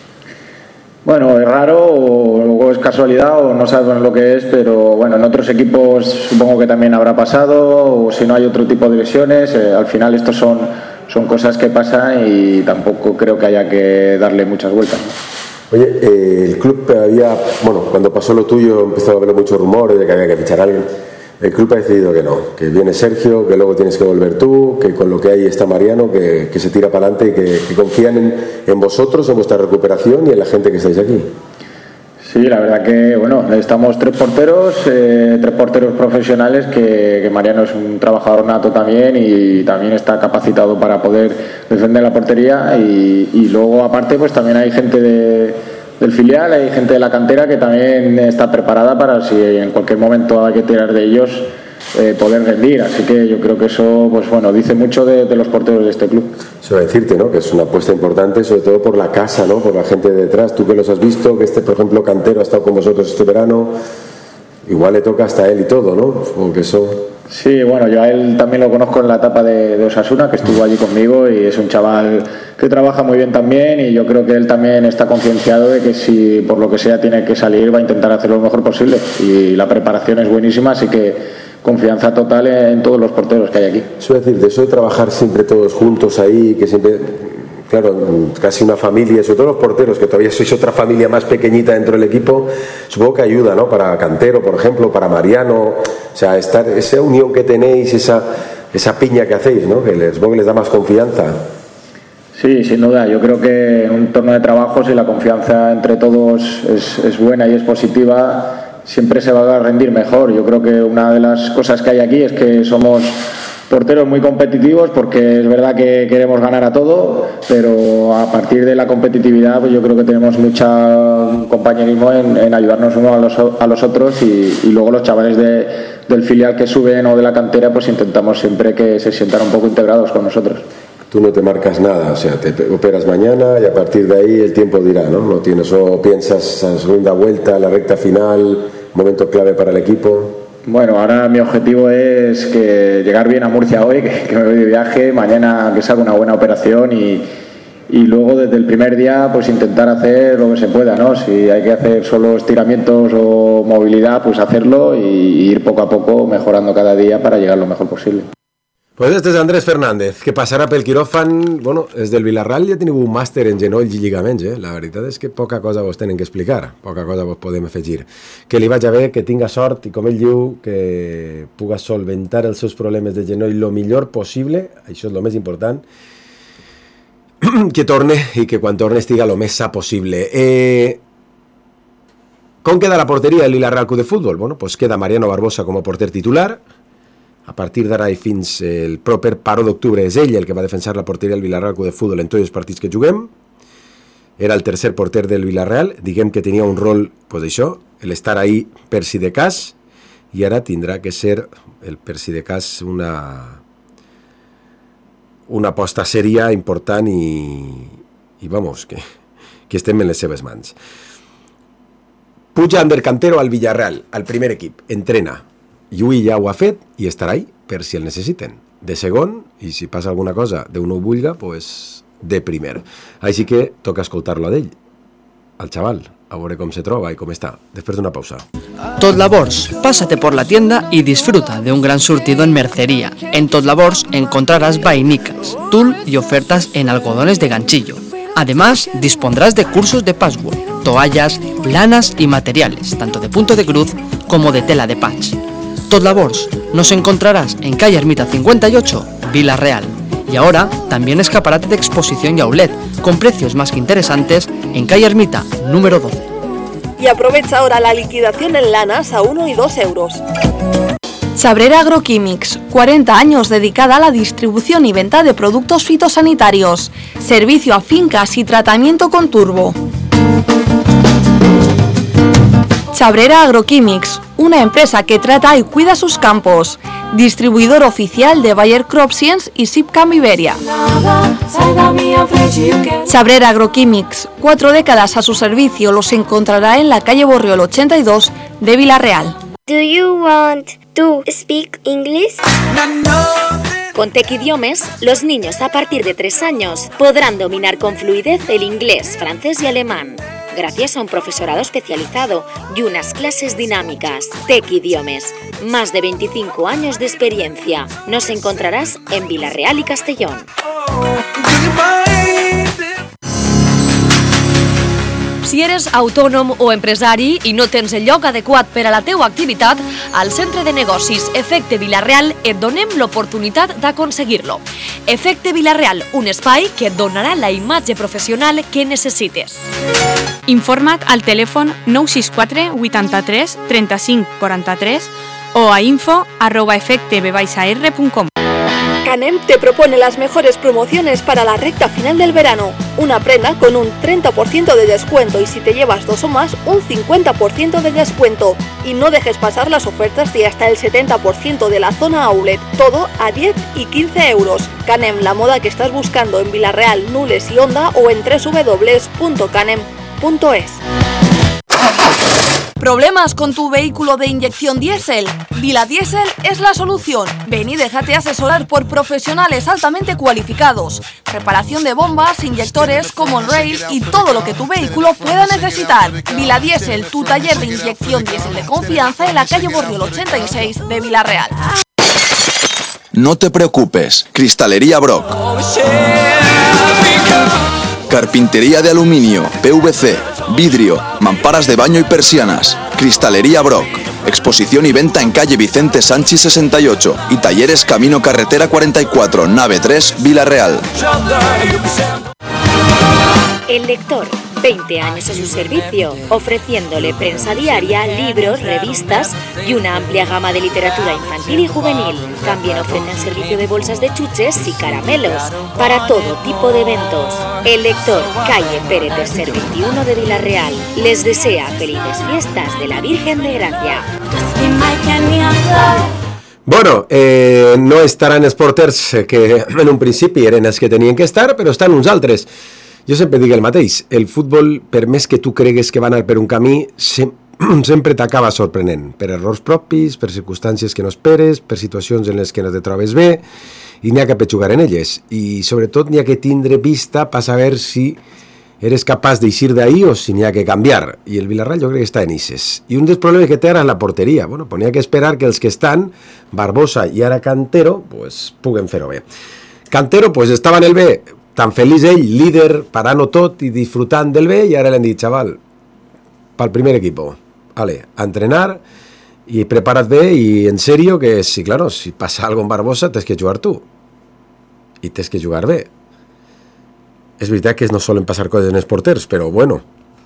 Bueno, es raro o luego es casualidad o no sabemos lo que es, pero bueno, en otros equipos supongo que también habrá pasado, o si no hay otro tipo de lesiones. Eh, al final estos son, son cosas que pasan y tampoco creo que haya que darle muchas vueltas, ¿no? Oye, eh, el club había, bueno, cuando pasó lo tuyo empezó a haber muchos rumores de que había que fichar a alguien. El club ha decidido que no, que viene Sergio, que luego tienes que volver tú, que con lo que hay está Mariano, que, que se tira para adelante y que, que confían en, en vosotros, en vuestra recuperación y en la gente que estáis aquí. Sí, la verdad que, bueno, estamos tres porteros, eh, tres porteros profesionales, que, que Mariano es un trabajador nato también y también está capacitado para poder defender la portería y, y luego aparte pues también hay gente de, del filial, hay gente de la cantera que también está preparada para si en cualquier momento hay que tirar de ellos, eh, poder rendir, así que yo creo que eso pues bueno, dice mucho de, de los porteros de este club. Eso va a decirte, ¿no? Que es una apuesta importante, sobre todo por la casa, ¿no? Por la gente de detrás, tú que los has visto, que este, por ejemplo, Cantero ha estado con vosotros este verano, igual le toca hasta él y todo, ¿no? Supongo que eso... Sí, bueno, yo a él también lo conozco en la etapa de, de Osasuna, que estuvo allí conmigo y es un chaval que trabaja muy bien también y yo creo que él también está concienciado de que si por lo que sea tiene que salir va a intentar hacerlo lo mejor posible y la preparación es buenísima, así que confianza total en todos los porteros que hay aquí. Eso es decir, de eso de trabajar siempre todos juntos ahí, que siempre, claro, casi una familia, sobre todo los porteros, que todavía sois otra familia más pequeñita dentro del equipo, supongo que ayuda, ¿no? Para Cantero, por ejemplo, para Mariano, o sea, estar, esa unión que tenéis, esa, esa piña que hacéis, ¿no? Que les, supongo que les da más confianza. Sí, sin duda, yo creo que en un entorno de trabajo, si la confianza entre todos es, es buena y es positiva, siempre se va a rendir mejor. Yo creo que una de las cosas que hay aquí es que somos porteros muy competitivos, porque es verdad que queremos ganar a todo, pero a partir de la competitividad pues yo creo que tenemos mucho compañerismo en, en ayudarnos unos a los, a los otros y, y luego los chavales de, del filial que suben o de la cantera pues intentamos siempre que se sientan un poco integrados con nosotros. Tú no te marcas nada, o sea, te operas mañana y a partir de ahí el tiempo dirá, ¿no? No tienes, o piensas a segunda vuelta, la recta final, momento clave para el equipo. Bueno, ahora mi objetivo es que llegar bien a Murcia hoy, que, que me voy de viaje, mañana que salga una buena operación y, y luego desde el primer día pues intentar hacer lo que se pueda, ¿no? Si hay que hacer solo estiramientos o movilidad, pues hacerlo y, y ir poco a poco mejorando cada día para llegar lo mejor posible. Pues este és Andrés Fernández, que passarà pel quiròfan, bueno, des del Vilarreal ja teniu un màster en genolls i lligaments, eh? La veritat és que poca cosa vos tenen que explicar, poca cosa vos podem afegir. Que li vaig a bé, que tinga sort i, com ell diu, que puga solventar els seus problemes de genoll lo millor possible, això és lo més important, que torne i que quan torne estiga lo més sa possible. Eh... Com queda la porteria del Vilarreal Club de Futbol? Bueno, pues queda Mariano Barbosa com a porter titular. A partir d'ara i fins el proper paro d'octubre és ell el que va defensar la porteria del Vilarreal Club de Futbol en tots els partits que juguem. Era el tercer porter del Vilarreal, diguem que tenia un rol, pues això, l'estar ahí per si de cas, i ara tindrà que ser el per si de cas una una aposta sèria, important i, i vamos, que, que estem en les seves mans. Puja Ander Cantero al Villarreal, al primer equip, entrena. Lluís ja ho ha fet i estarà ahí per si el necessiten. De segon, i si passa alguna cosa de un ho vulga, pues de primer. Així que toca escoltar-lo d'ell. al chaval, a ver cómo se trova y cómo está, después de una pausa. Tot Labors, pásate por la tienda y disfruta de un gran surtido en mercería. En Tot Labors encontrarás vainicas, tul y ofertas en algodones de ganchillo. Además, dispondrás de cursos de patchwork, toallas, lanas y materiales, tanto de punto de cruz como de tela de patch. Tot Labors, nos encontrarás en calle Ermita cincuenta y ocho, Vila Real. Y ahora también escaparate de exposición y outlet, con precios más que interesantes en calle Ermita, número doce. Y aprovecha ahora la liquidación en lanas a uno y dos euros. Chabrera Agroquímics, cuarenta años dedicada a la distribución y venta de productos fitosanitarios. Servicio a fincas y tratamiento con turbo. Chabrera Agroquímics, una empresa que trata y cuida sus campos. Distribuidor oficial de Bayer Crop Science y Sipcam Iberia. Chabrera Agroquímics, cuatro décadas a su servicio, los encontrará en la calle Borriol ochenta y dos de Villarreal. Do you want to speak English? Con Tec Idiomes, los niños a partir de tres años podrán dominar con fluidez el inglés, francés y alemán, gracias a un profesorado especializado y unas clases dinámicas. Tec Idiomes, más de veinticinco años de experiencia. Nos encontrarás en Villarreal y Castellón. Si eres autònom o empresari i no tens el lloc adequat per a la teua activitat, al Centre de Negocis Efecte Vilareal et donem l'oportunitat d'aconseguir-lo. Efecte Vilareal, un espai que et donarà la imatge professional que necessites. Informa't al telèfon nou sis quatre vuitanta-tres trenta-cinc quaranta-tres o a info arroba efecte b baixa r punt com. Canem te propone las mejores promociones para la recta final del verano. Una prenda con un treinta por ciento de descuento y si te llevas dos o más, un cincuenta por ciento de descuento. Y no dejes pasar las ofertas de hasta el setenta por ciento de la zona outlet. Todo a diez y quince euros. Canem, la moda que estás buscando en Villarreal, Nules y Onda o en doble u doble u doble u punto canem punto es. ¿Problemas con tu vehículo de inyección diésel? Vila Diesel es la solución. Ven y déjate asesorar por profesionales altamente cualificados. Reparación de bombas, inyectores, common rail y todo lo que tu vehículo pueda necesitar. Vila Diesel, tu taller de inyección diésel de confianza en la calle Borriol ochenta y seis de Villarreal. No te preocupes, Cristalería Brock. Carpintería de aluminio, P V C, vidrio, mamparas de baño y persianas. Cristalería Brock. Exposición y venta en calle Vicente Sánchez sesenta y ocho y talleres Camino Carretera cuarenta y cuatro, nave tres, Villarreal. El Lector, veinte años a su servicio, ofreciéndole prensa diaria, libros, revistas y una amplia gama de literatura infantil y juvenil. También ofrecen servicio de bolsas de chuches y caramelos para todo tipo de eventos. El Lector, calle Pérez de Ser veintiuno de Villarreal, les desea felices fiestas de la Virgen de Gracia. Bueno, eh, no estaran els porters que en un principi eren els que tenien que estar, però estan uns altres. Jo sempre dic el mateix, el futbol, per més que tu cregues que va anar per un camí, sem sempre t'acaba sorprenent, per errors propis, per circumstàncies que no esperes, per situacions en les que no te trobes bé, i n'hi ha que petjugar en elles, i sobretot n'hi ha que tindre vista per saber si eres capaç d'eixir d'ahí o si n'hi ha que canviar, i el Villarreal jo crec que està en ixes. I un dels problemes que té ara és la porteria, bueno, pues n'hi ha que esperar que els que estan, Barbosa i ara Cantero, pues puguen fer-ho bé. Cantero, pues estava en el B, tan feliç ell, líder, parant-ho tot i disfrutant del bé, i ara l'han dit, xaval, pel primer equipo, vale, a entrenar i prepara't bé i en serio que, sí, claro, si passa algo en Barbosa tens que jugar tu i tens que jugar bé. És veritat que no solen passar coses en els porters, però bueno,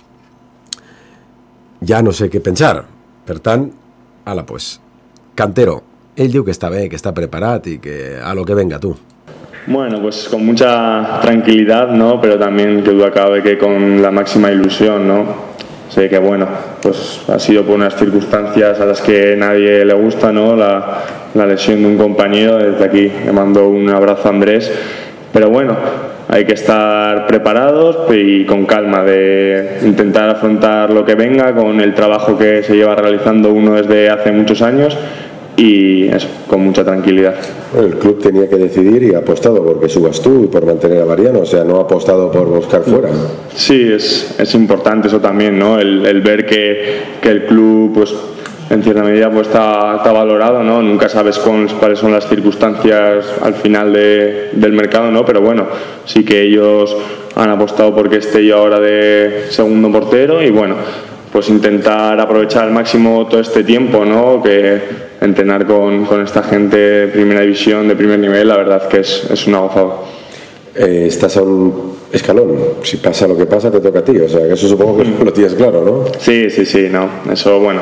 ja no sé què pensar. Per tant, ala, pues, Cantero, ell diu que està bé, que està preparat i que a lo que venga tu. Bueno, pues con mucha tranquilidad, ¿no? Pero también que duda cabe que con la máxima ilusión, ¿no? Sé que, bueno, pues ha sido por unas circunstancias a las que nadie le gusta, ¿no? La, la lesión de un compañero. Desde aquí le mando un abrazo a Andrés. Pero bueno, hay que estar preparados y con calma de intentar afrontar lo que venga con el trabajo que se lleva realizando uno desde hace muchos años y eso, con mucha tranquilidad. El club tenía que decidir y ha apostado porque subas tú y por mantener a Mariano, o sea, no ha apostado por buscar fuera. Sí, es, es importante eso también, ¿no? El, el ver que, que el club, pues, en cierta medida, pues está, está valorado, ¿no? Nunca sabes con, cuáles son las circunstancias al final de, del mercado, ¿no? Pero bueno, sí que ellos han apostado porque esté yo ahora de segundo portero y bueno, pues intentar aprovechar al máximo todo este tiempo, ¿no? Que entrenar con, con esta gente de primera división, de primer nivel, la verdad que es, es una gozada. Eh, estás a un escalón, si pasa lo que pasa te toca a ti, o sea que eso supongo que lo tienes claro, ¿no? Sí, sí, sí, no, eso bueno,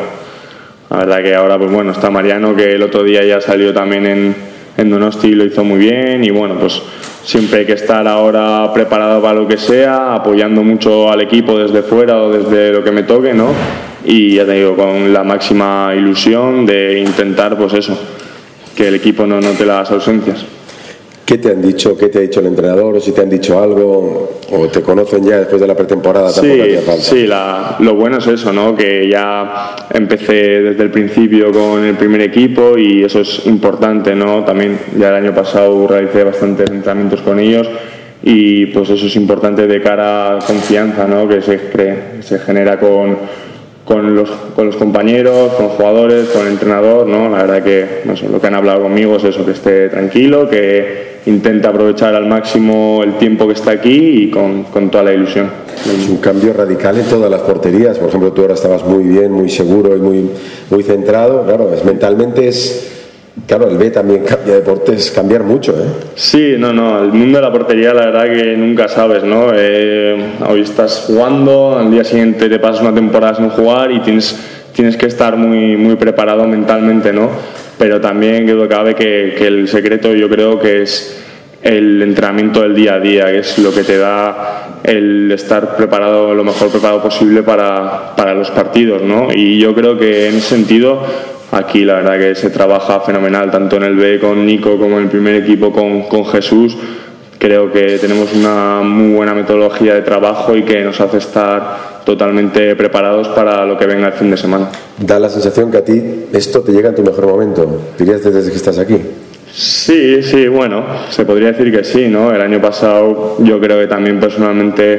la verdad que ahora pues bueno, está Mariano que el otro día ya salió también en, en Donosti y lo hizo muy bien y bueno, pues siempre hay que estar ahora preparado para lo que sea, apoyando mucho al equipo desde fuera o desde lo que me toque, ¿no? Y ya te digo, con la máxima ilusión de intentar, pues eso, que el equipo no note las ausencias. ¿Qué te han dicho? ¿Qué te ha dicho el entrenador? ¿O si te han dicho algo? ¿O te conocen ya después de la pretemporada? Sí, sí, la, lo bueno es eso, ¿no? Que ya empecé desde el principio con el primer equipo y eso es importante, ¿no? También ya el año pasado realicé bastantes entrenamientos con ellos y pues eso es importante de cara a confianza, ¿no? Que se, cree, se genera con... Con los, con los compañeros, con los jugadores, con el entrenador, ¿no? La verdad que no sé, lo que han hablado conmigo es eso, que esté tranquilo, que intente aprovechar al máximo el tiempo que está aquí y con, con toda la ilusión. Es un cambio radical en todas las porterías. Por ejemplo, tú ahora estabas muy bien, muy seguro y muy, muy centrado. Claro, es, mentalmente es... Claro, el B también cambia de portes, cambiar mucho, ¿eh? Sí, no, no, el mundo de la portería la verdad que nunca sabes, ¿no? Eh, hoy estás jugando, al día siguiente te pasas una temporada sin jugar y tienes, tienes que estar muy, muy preparado mentalmente, ¿no? Pero también que cabe que, que el secreto yo creo que es el entrenamiento del día a día, que es lo que te da el estar preparado, lo mejor preparado posible para, para los partidos, ¿no? Y yo creo que en ese sentido... Aquí la verdad que se trabaja fenomenal, tanto en el B con Nico como en el primer equipo con, con Jesús. Creo que tenemos una muy buena metodología de trabajo y que nos hace estar totalmente preparados para lo que venga el fin de semana. Da la sensación que a ti esto te llega en tu mejor momento, dirías desde que estás aquí. Sí, sí, bueno, se podría decir que sí, ¿no? El año pasado yo creo que también personalmente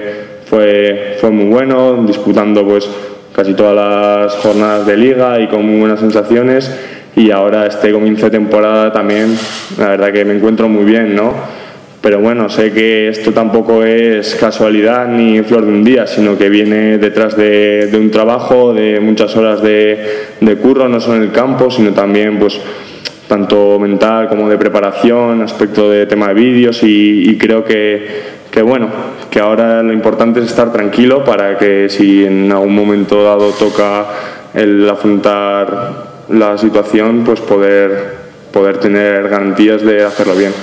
fue, fue muy bueno, disputando pues casi todas las jornadas de liga y con muy buenas sensaciones y ahora este comienzo de temporada también la verdad que me encuentro muy bien, ¿no? Pero bueno, sé que esto tampoco es casualidad ni flor de un día, sino que viene detrás de, de un trabajo, de muchas horas de, de curro, no solo en el campo, sino también pues tanto mental como de preparación, aspecto de tema de vídeos y, y creo que que bueno, que ahora lo importante es estar tranquilo para que si en algún momento dado toca el afrontar la situación, pues poder, poder tener garantías de hacerlo bien.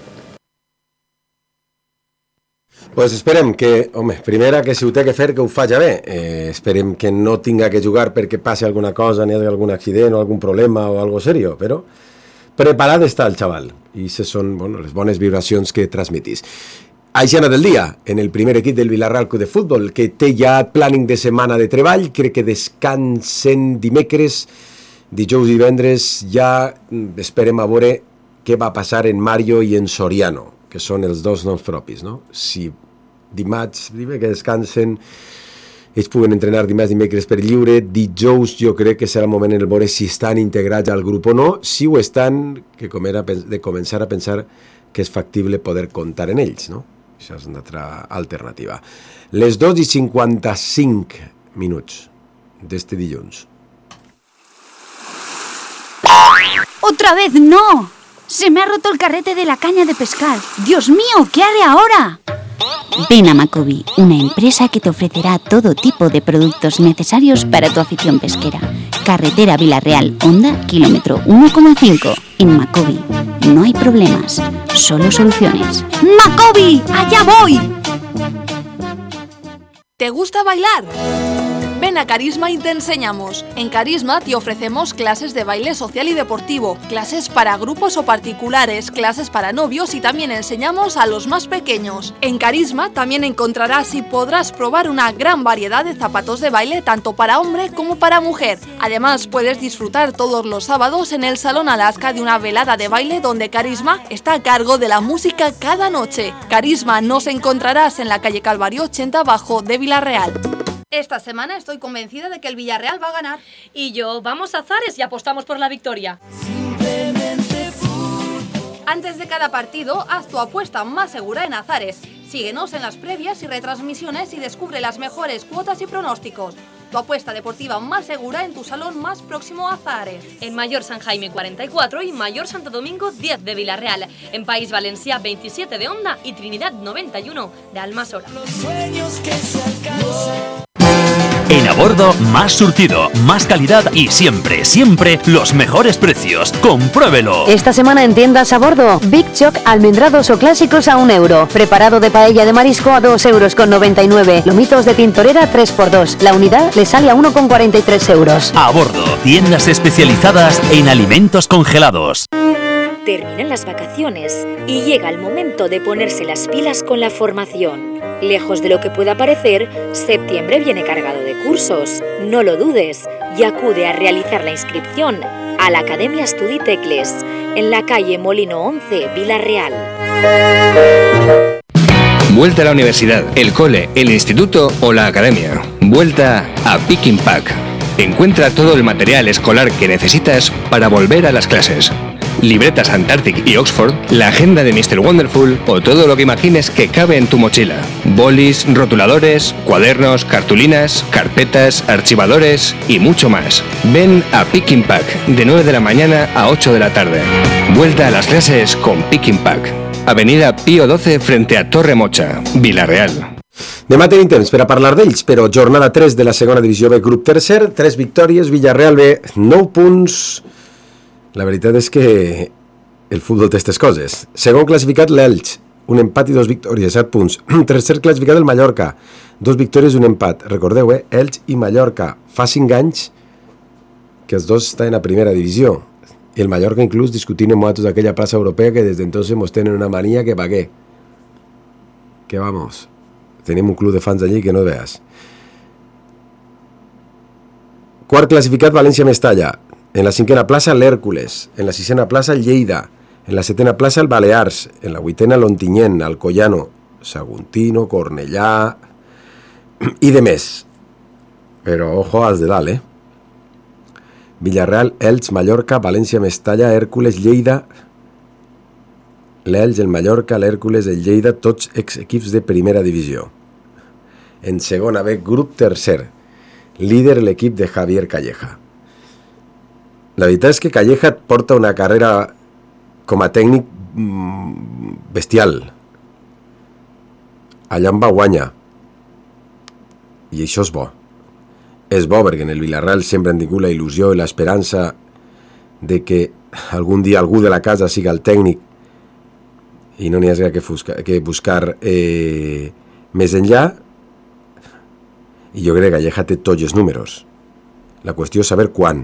Pues esperem que, home, primera que si ho té que fer que ho faci bé, eh, esperem que no tinga que jugar perquè passi alguna cosa, ni algun accident o algun problema o algo serio, però preparat està el xaval i aquestes són bueno, les bones vibracions que transmitís. Aixina del dia, en el primer equip del Vila-real Club de Futbol, que té ja planning de setmana de treball, crec que descansen dimecres, dijous i divendres, ja esperem a veure què va passar en Mario i en Soriano, que són els dos noms propis, no? Si dimarts, que descansen, ells puguen entrenar dimarts, dimecres per lliure, dijous jo crec que serà el moment en el veure si estan integrats al grup o no, si ho estan, que com era de començar a pensar que és factible poder comptar en ells, no? Això és una altra alternativa. Les dos i cinquanta-cinc minuts d'este dilluns. ¡Otra vez no! Se me ha roto el carrete de la caña de pescar. ¡Dios mío! ¿Qué haré ahora? Ven a Macobi, una empresa que te ofrecerá todo tipo de productos necesarios para tu afición pesquera. Carretera Vila-real, Honda, kilómetro uno coma cinco. En Macobi no hay problemas, solo soluciones. ¡Macobi! ¡Allá voy! ¿Te gusta bailar? Ven a Carisma y te enseñamos. En Carisma te ofrecemos clases de baile social y deportivo, clases para grupos o particulares, clases para novios y también enseñamos a los más pequeños. En Carisma también encontrarás y podrás probar una gran variedad de zapatos de baile tanto para hombre como para mujer. Además puedes disfrutar todos los sábados en el Salón Alaska de una velada de baile donde Carisma está a cargo de la música cada noche. Carisma nos encontrarás en la calle Calvario ochenta bajo de Villarreal. Esta semana estoy convencida de que el Villarreal va a ganar. Y yo, vamos a Zares y apostamos por la victoria. Antes de cada partido, haz tu apuesta más segura en Azares. Síguenos en las previas y retransmisiones y descubre las mejores cuotas y pronósticos. Tu apuesta deportiva más segura en tu salón más próximo a Azares. En Mayor San Jaime cuarenta y cuatro y Mayor Santo Domingo diez de Villarreal. En País Valencià veintisiete de Onda y Trinidad noventa y uno de Almasora. Los sueños que se alcanzan. En A Bordo, más surtido, más calidad y siempre, siempre los mejores precios. ¡Compruébelo! Esta semana en tiendas A Bordo, Big Choc, almendrados o clásicos a un euro. Preparado de paella de marisco a dos euros con noventa y nueve. Lomitos de tintorera tres por dos. La unidad le sale a uno con cuarenta y tres euros. A Bordo, tiendas especializadas en alimentos congelados. Terminan las vacaciones y llega el momento de ponerse las pilas con la formación. Lejos de lo que pueda parecer, septiembre viene cargado de cursos. No lo dudes y acude a realizar la inscripción a la Academia Estudi Tecles, en la calle Molino once, Villarreal. Vuelta a la universidad, el cole, el instituto o la academia. Vuelta a Pick and Pack. Encuentra todo el material escolar que necesitas para volver a las clases. Libretas Antarctic y Oxford, la agenda de mister Wonderful o todo lo que imagines que cabe en tu mochila. Bolis, rotuladores, cuadernos, cartulinas, carpetas, archivadores y mucho más. Ven a Pick and Pack de nueve de la mañana a ocho de la tarde. Vuelta a las clases con Pick and Pack. Avenida Pío doce frente a Torre Mocha, Villarreal. Demà tenim temps per a parlar d'ells, però jornada tres de la segona divisió B, grup tercer, tres victòries, Villarreal B, nou punts. La veritat és que el futbol té aquestes coses. Segon classificat l'Elx, un empat i dos victòries, set punts. Tercer classificat el Mallorca, dos victòries i un empat. Recordeu, eh? Elx i Mallorca. Fa cinc anys que els dos estan a primera divisió. I el Mallorca inclús discutint en motos d'aquella plaça europea que des d'entonces mos tenen una manía que pagué. Que vamos, tenim un club de fans allí que no veas. Quart classificat València-Mestalla. En la cinquena plaça l'Hèrcules. En la sisena plaça el Lleida. En la setena plaça el Balears. En la vuitena l'Ontinyent, Alcoyano, Saguntino, Cornellà i de més. Però ojo als de dalt, eh? Villarreal, Elx, Mallorca, València, Mestalla, Hèrcules, Lleida. L'Elx, el Mallorca, l'Hèrcules, el Lleida, tots equips de primera divisió. En segona B, grup tercer. Líder l'equip de Javier Calleja. La veritat és que Calleja porta una carrera com a tècnic bestial. Allà en va guanya. I això és bo. És bo perquè en el Villarreal sempre han tingut la il·lusió i l'esperança de que algun dia algú de la casa siga el tècnic i no n'hi hagi que buscar, que buscar eh, més enllà. I jo crec que Calleja té tots els números. La qüestió és saber quan.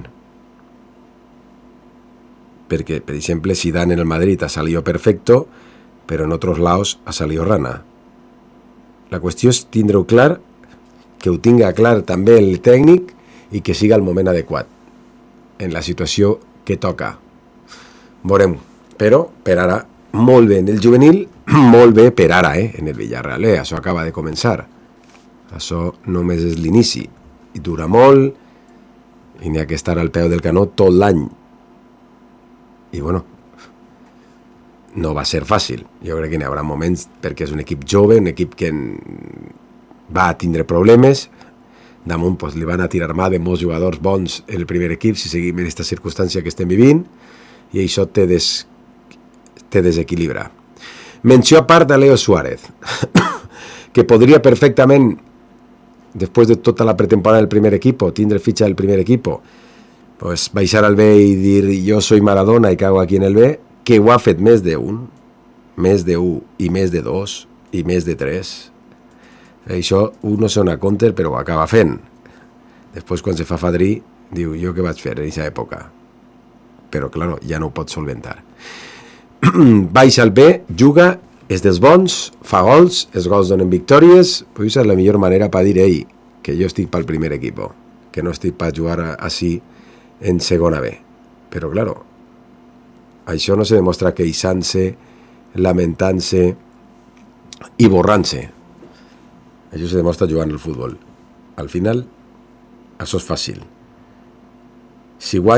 Perquè, per exemple, Zidane en el Madrid ha salido perfecto, però en otros lados ha salido rana. La qüestió és tindre-ho clar, que ho tinga clar també el tècnic i que siga el moment adequat en la situació que toca. Veurem, però per ara molt bé en el juvenil, molt bé per ara, eh, en el Villarreal, eh? Això acaba de començar. Això només és l'inici i dura molt i n'hi ha que estar al peu del canó tot l'any. I bueno, no va ser fàcil. Jo crec que n'hi haurà moments perquè és un equip jove, un equip que va a tindre problemes. Damunt pues, li van a tirar mà de molts jugadors bons en el primer equip si seguim en aquesta circumstància que estem vivint i això te, des, te desequilibra. Menció a part de Leo Suárez, que podria perfectament, després de tota la pretemporada del primer equip, tindre fitxa del primer equip, pues baixar al B i dir jo soy Maradona i cago aquí en el B, que ho ha fet més d'un, més d'un i més de dos i més de tres. Això un no se dona compte però ho acaba fent. Després, quan se fa fadrí, diu, jo què vaig fer en aquesta època? Però, claro, ja no ho pot solventar. Baixa al B, juga, és dels bons, fa gols, els gols donen victòries, pues és la millor manera per dir, ei, que jo estic pel primer equip, que no estic per jugar així en segona B. Però, claro, això no se demostra queixant-se, lamentant-se i borrant-se. Això se demostra jugant al futbol. Al final, això és fàcil. Si guany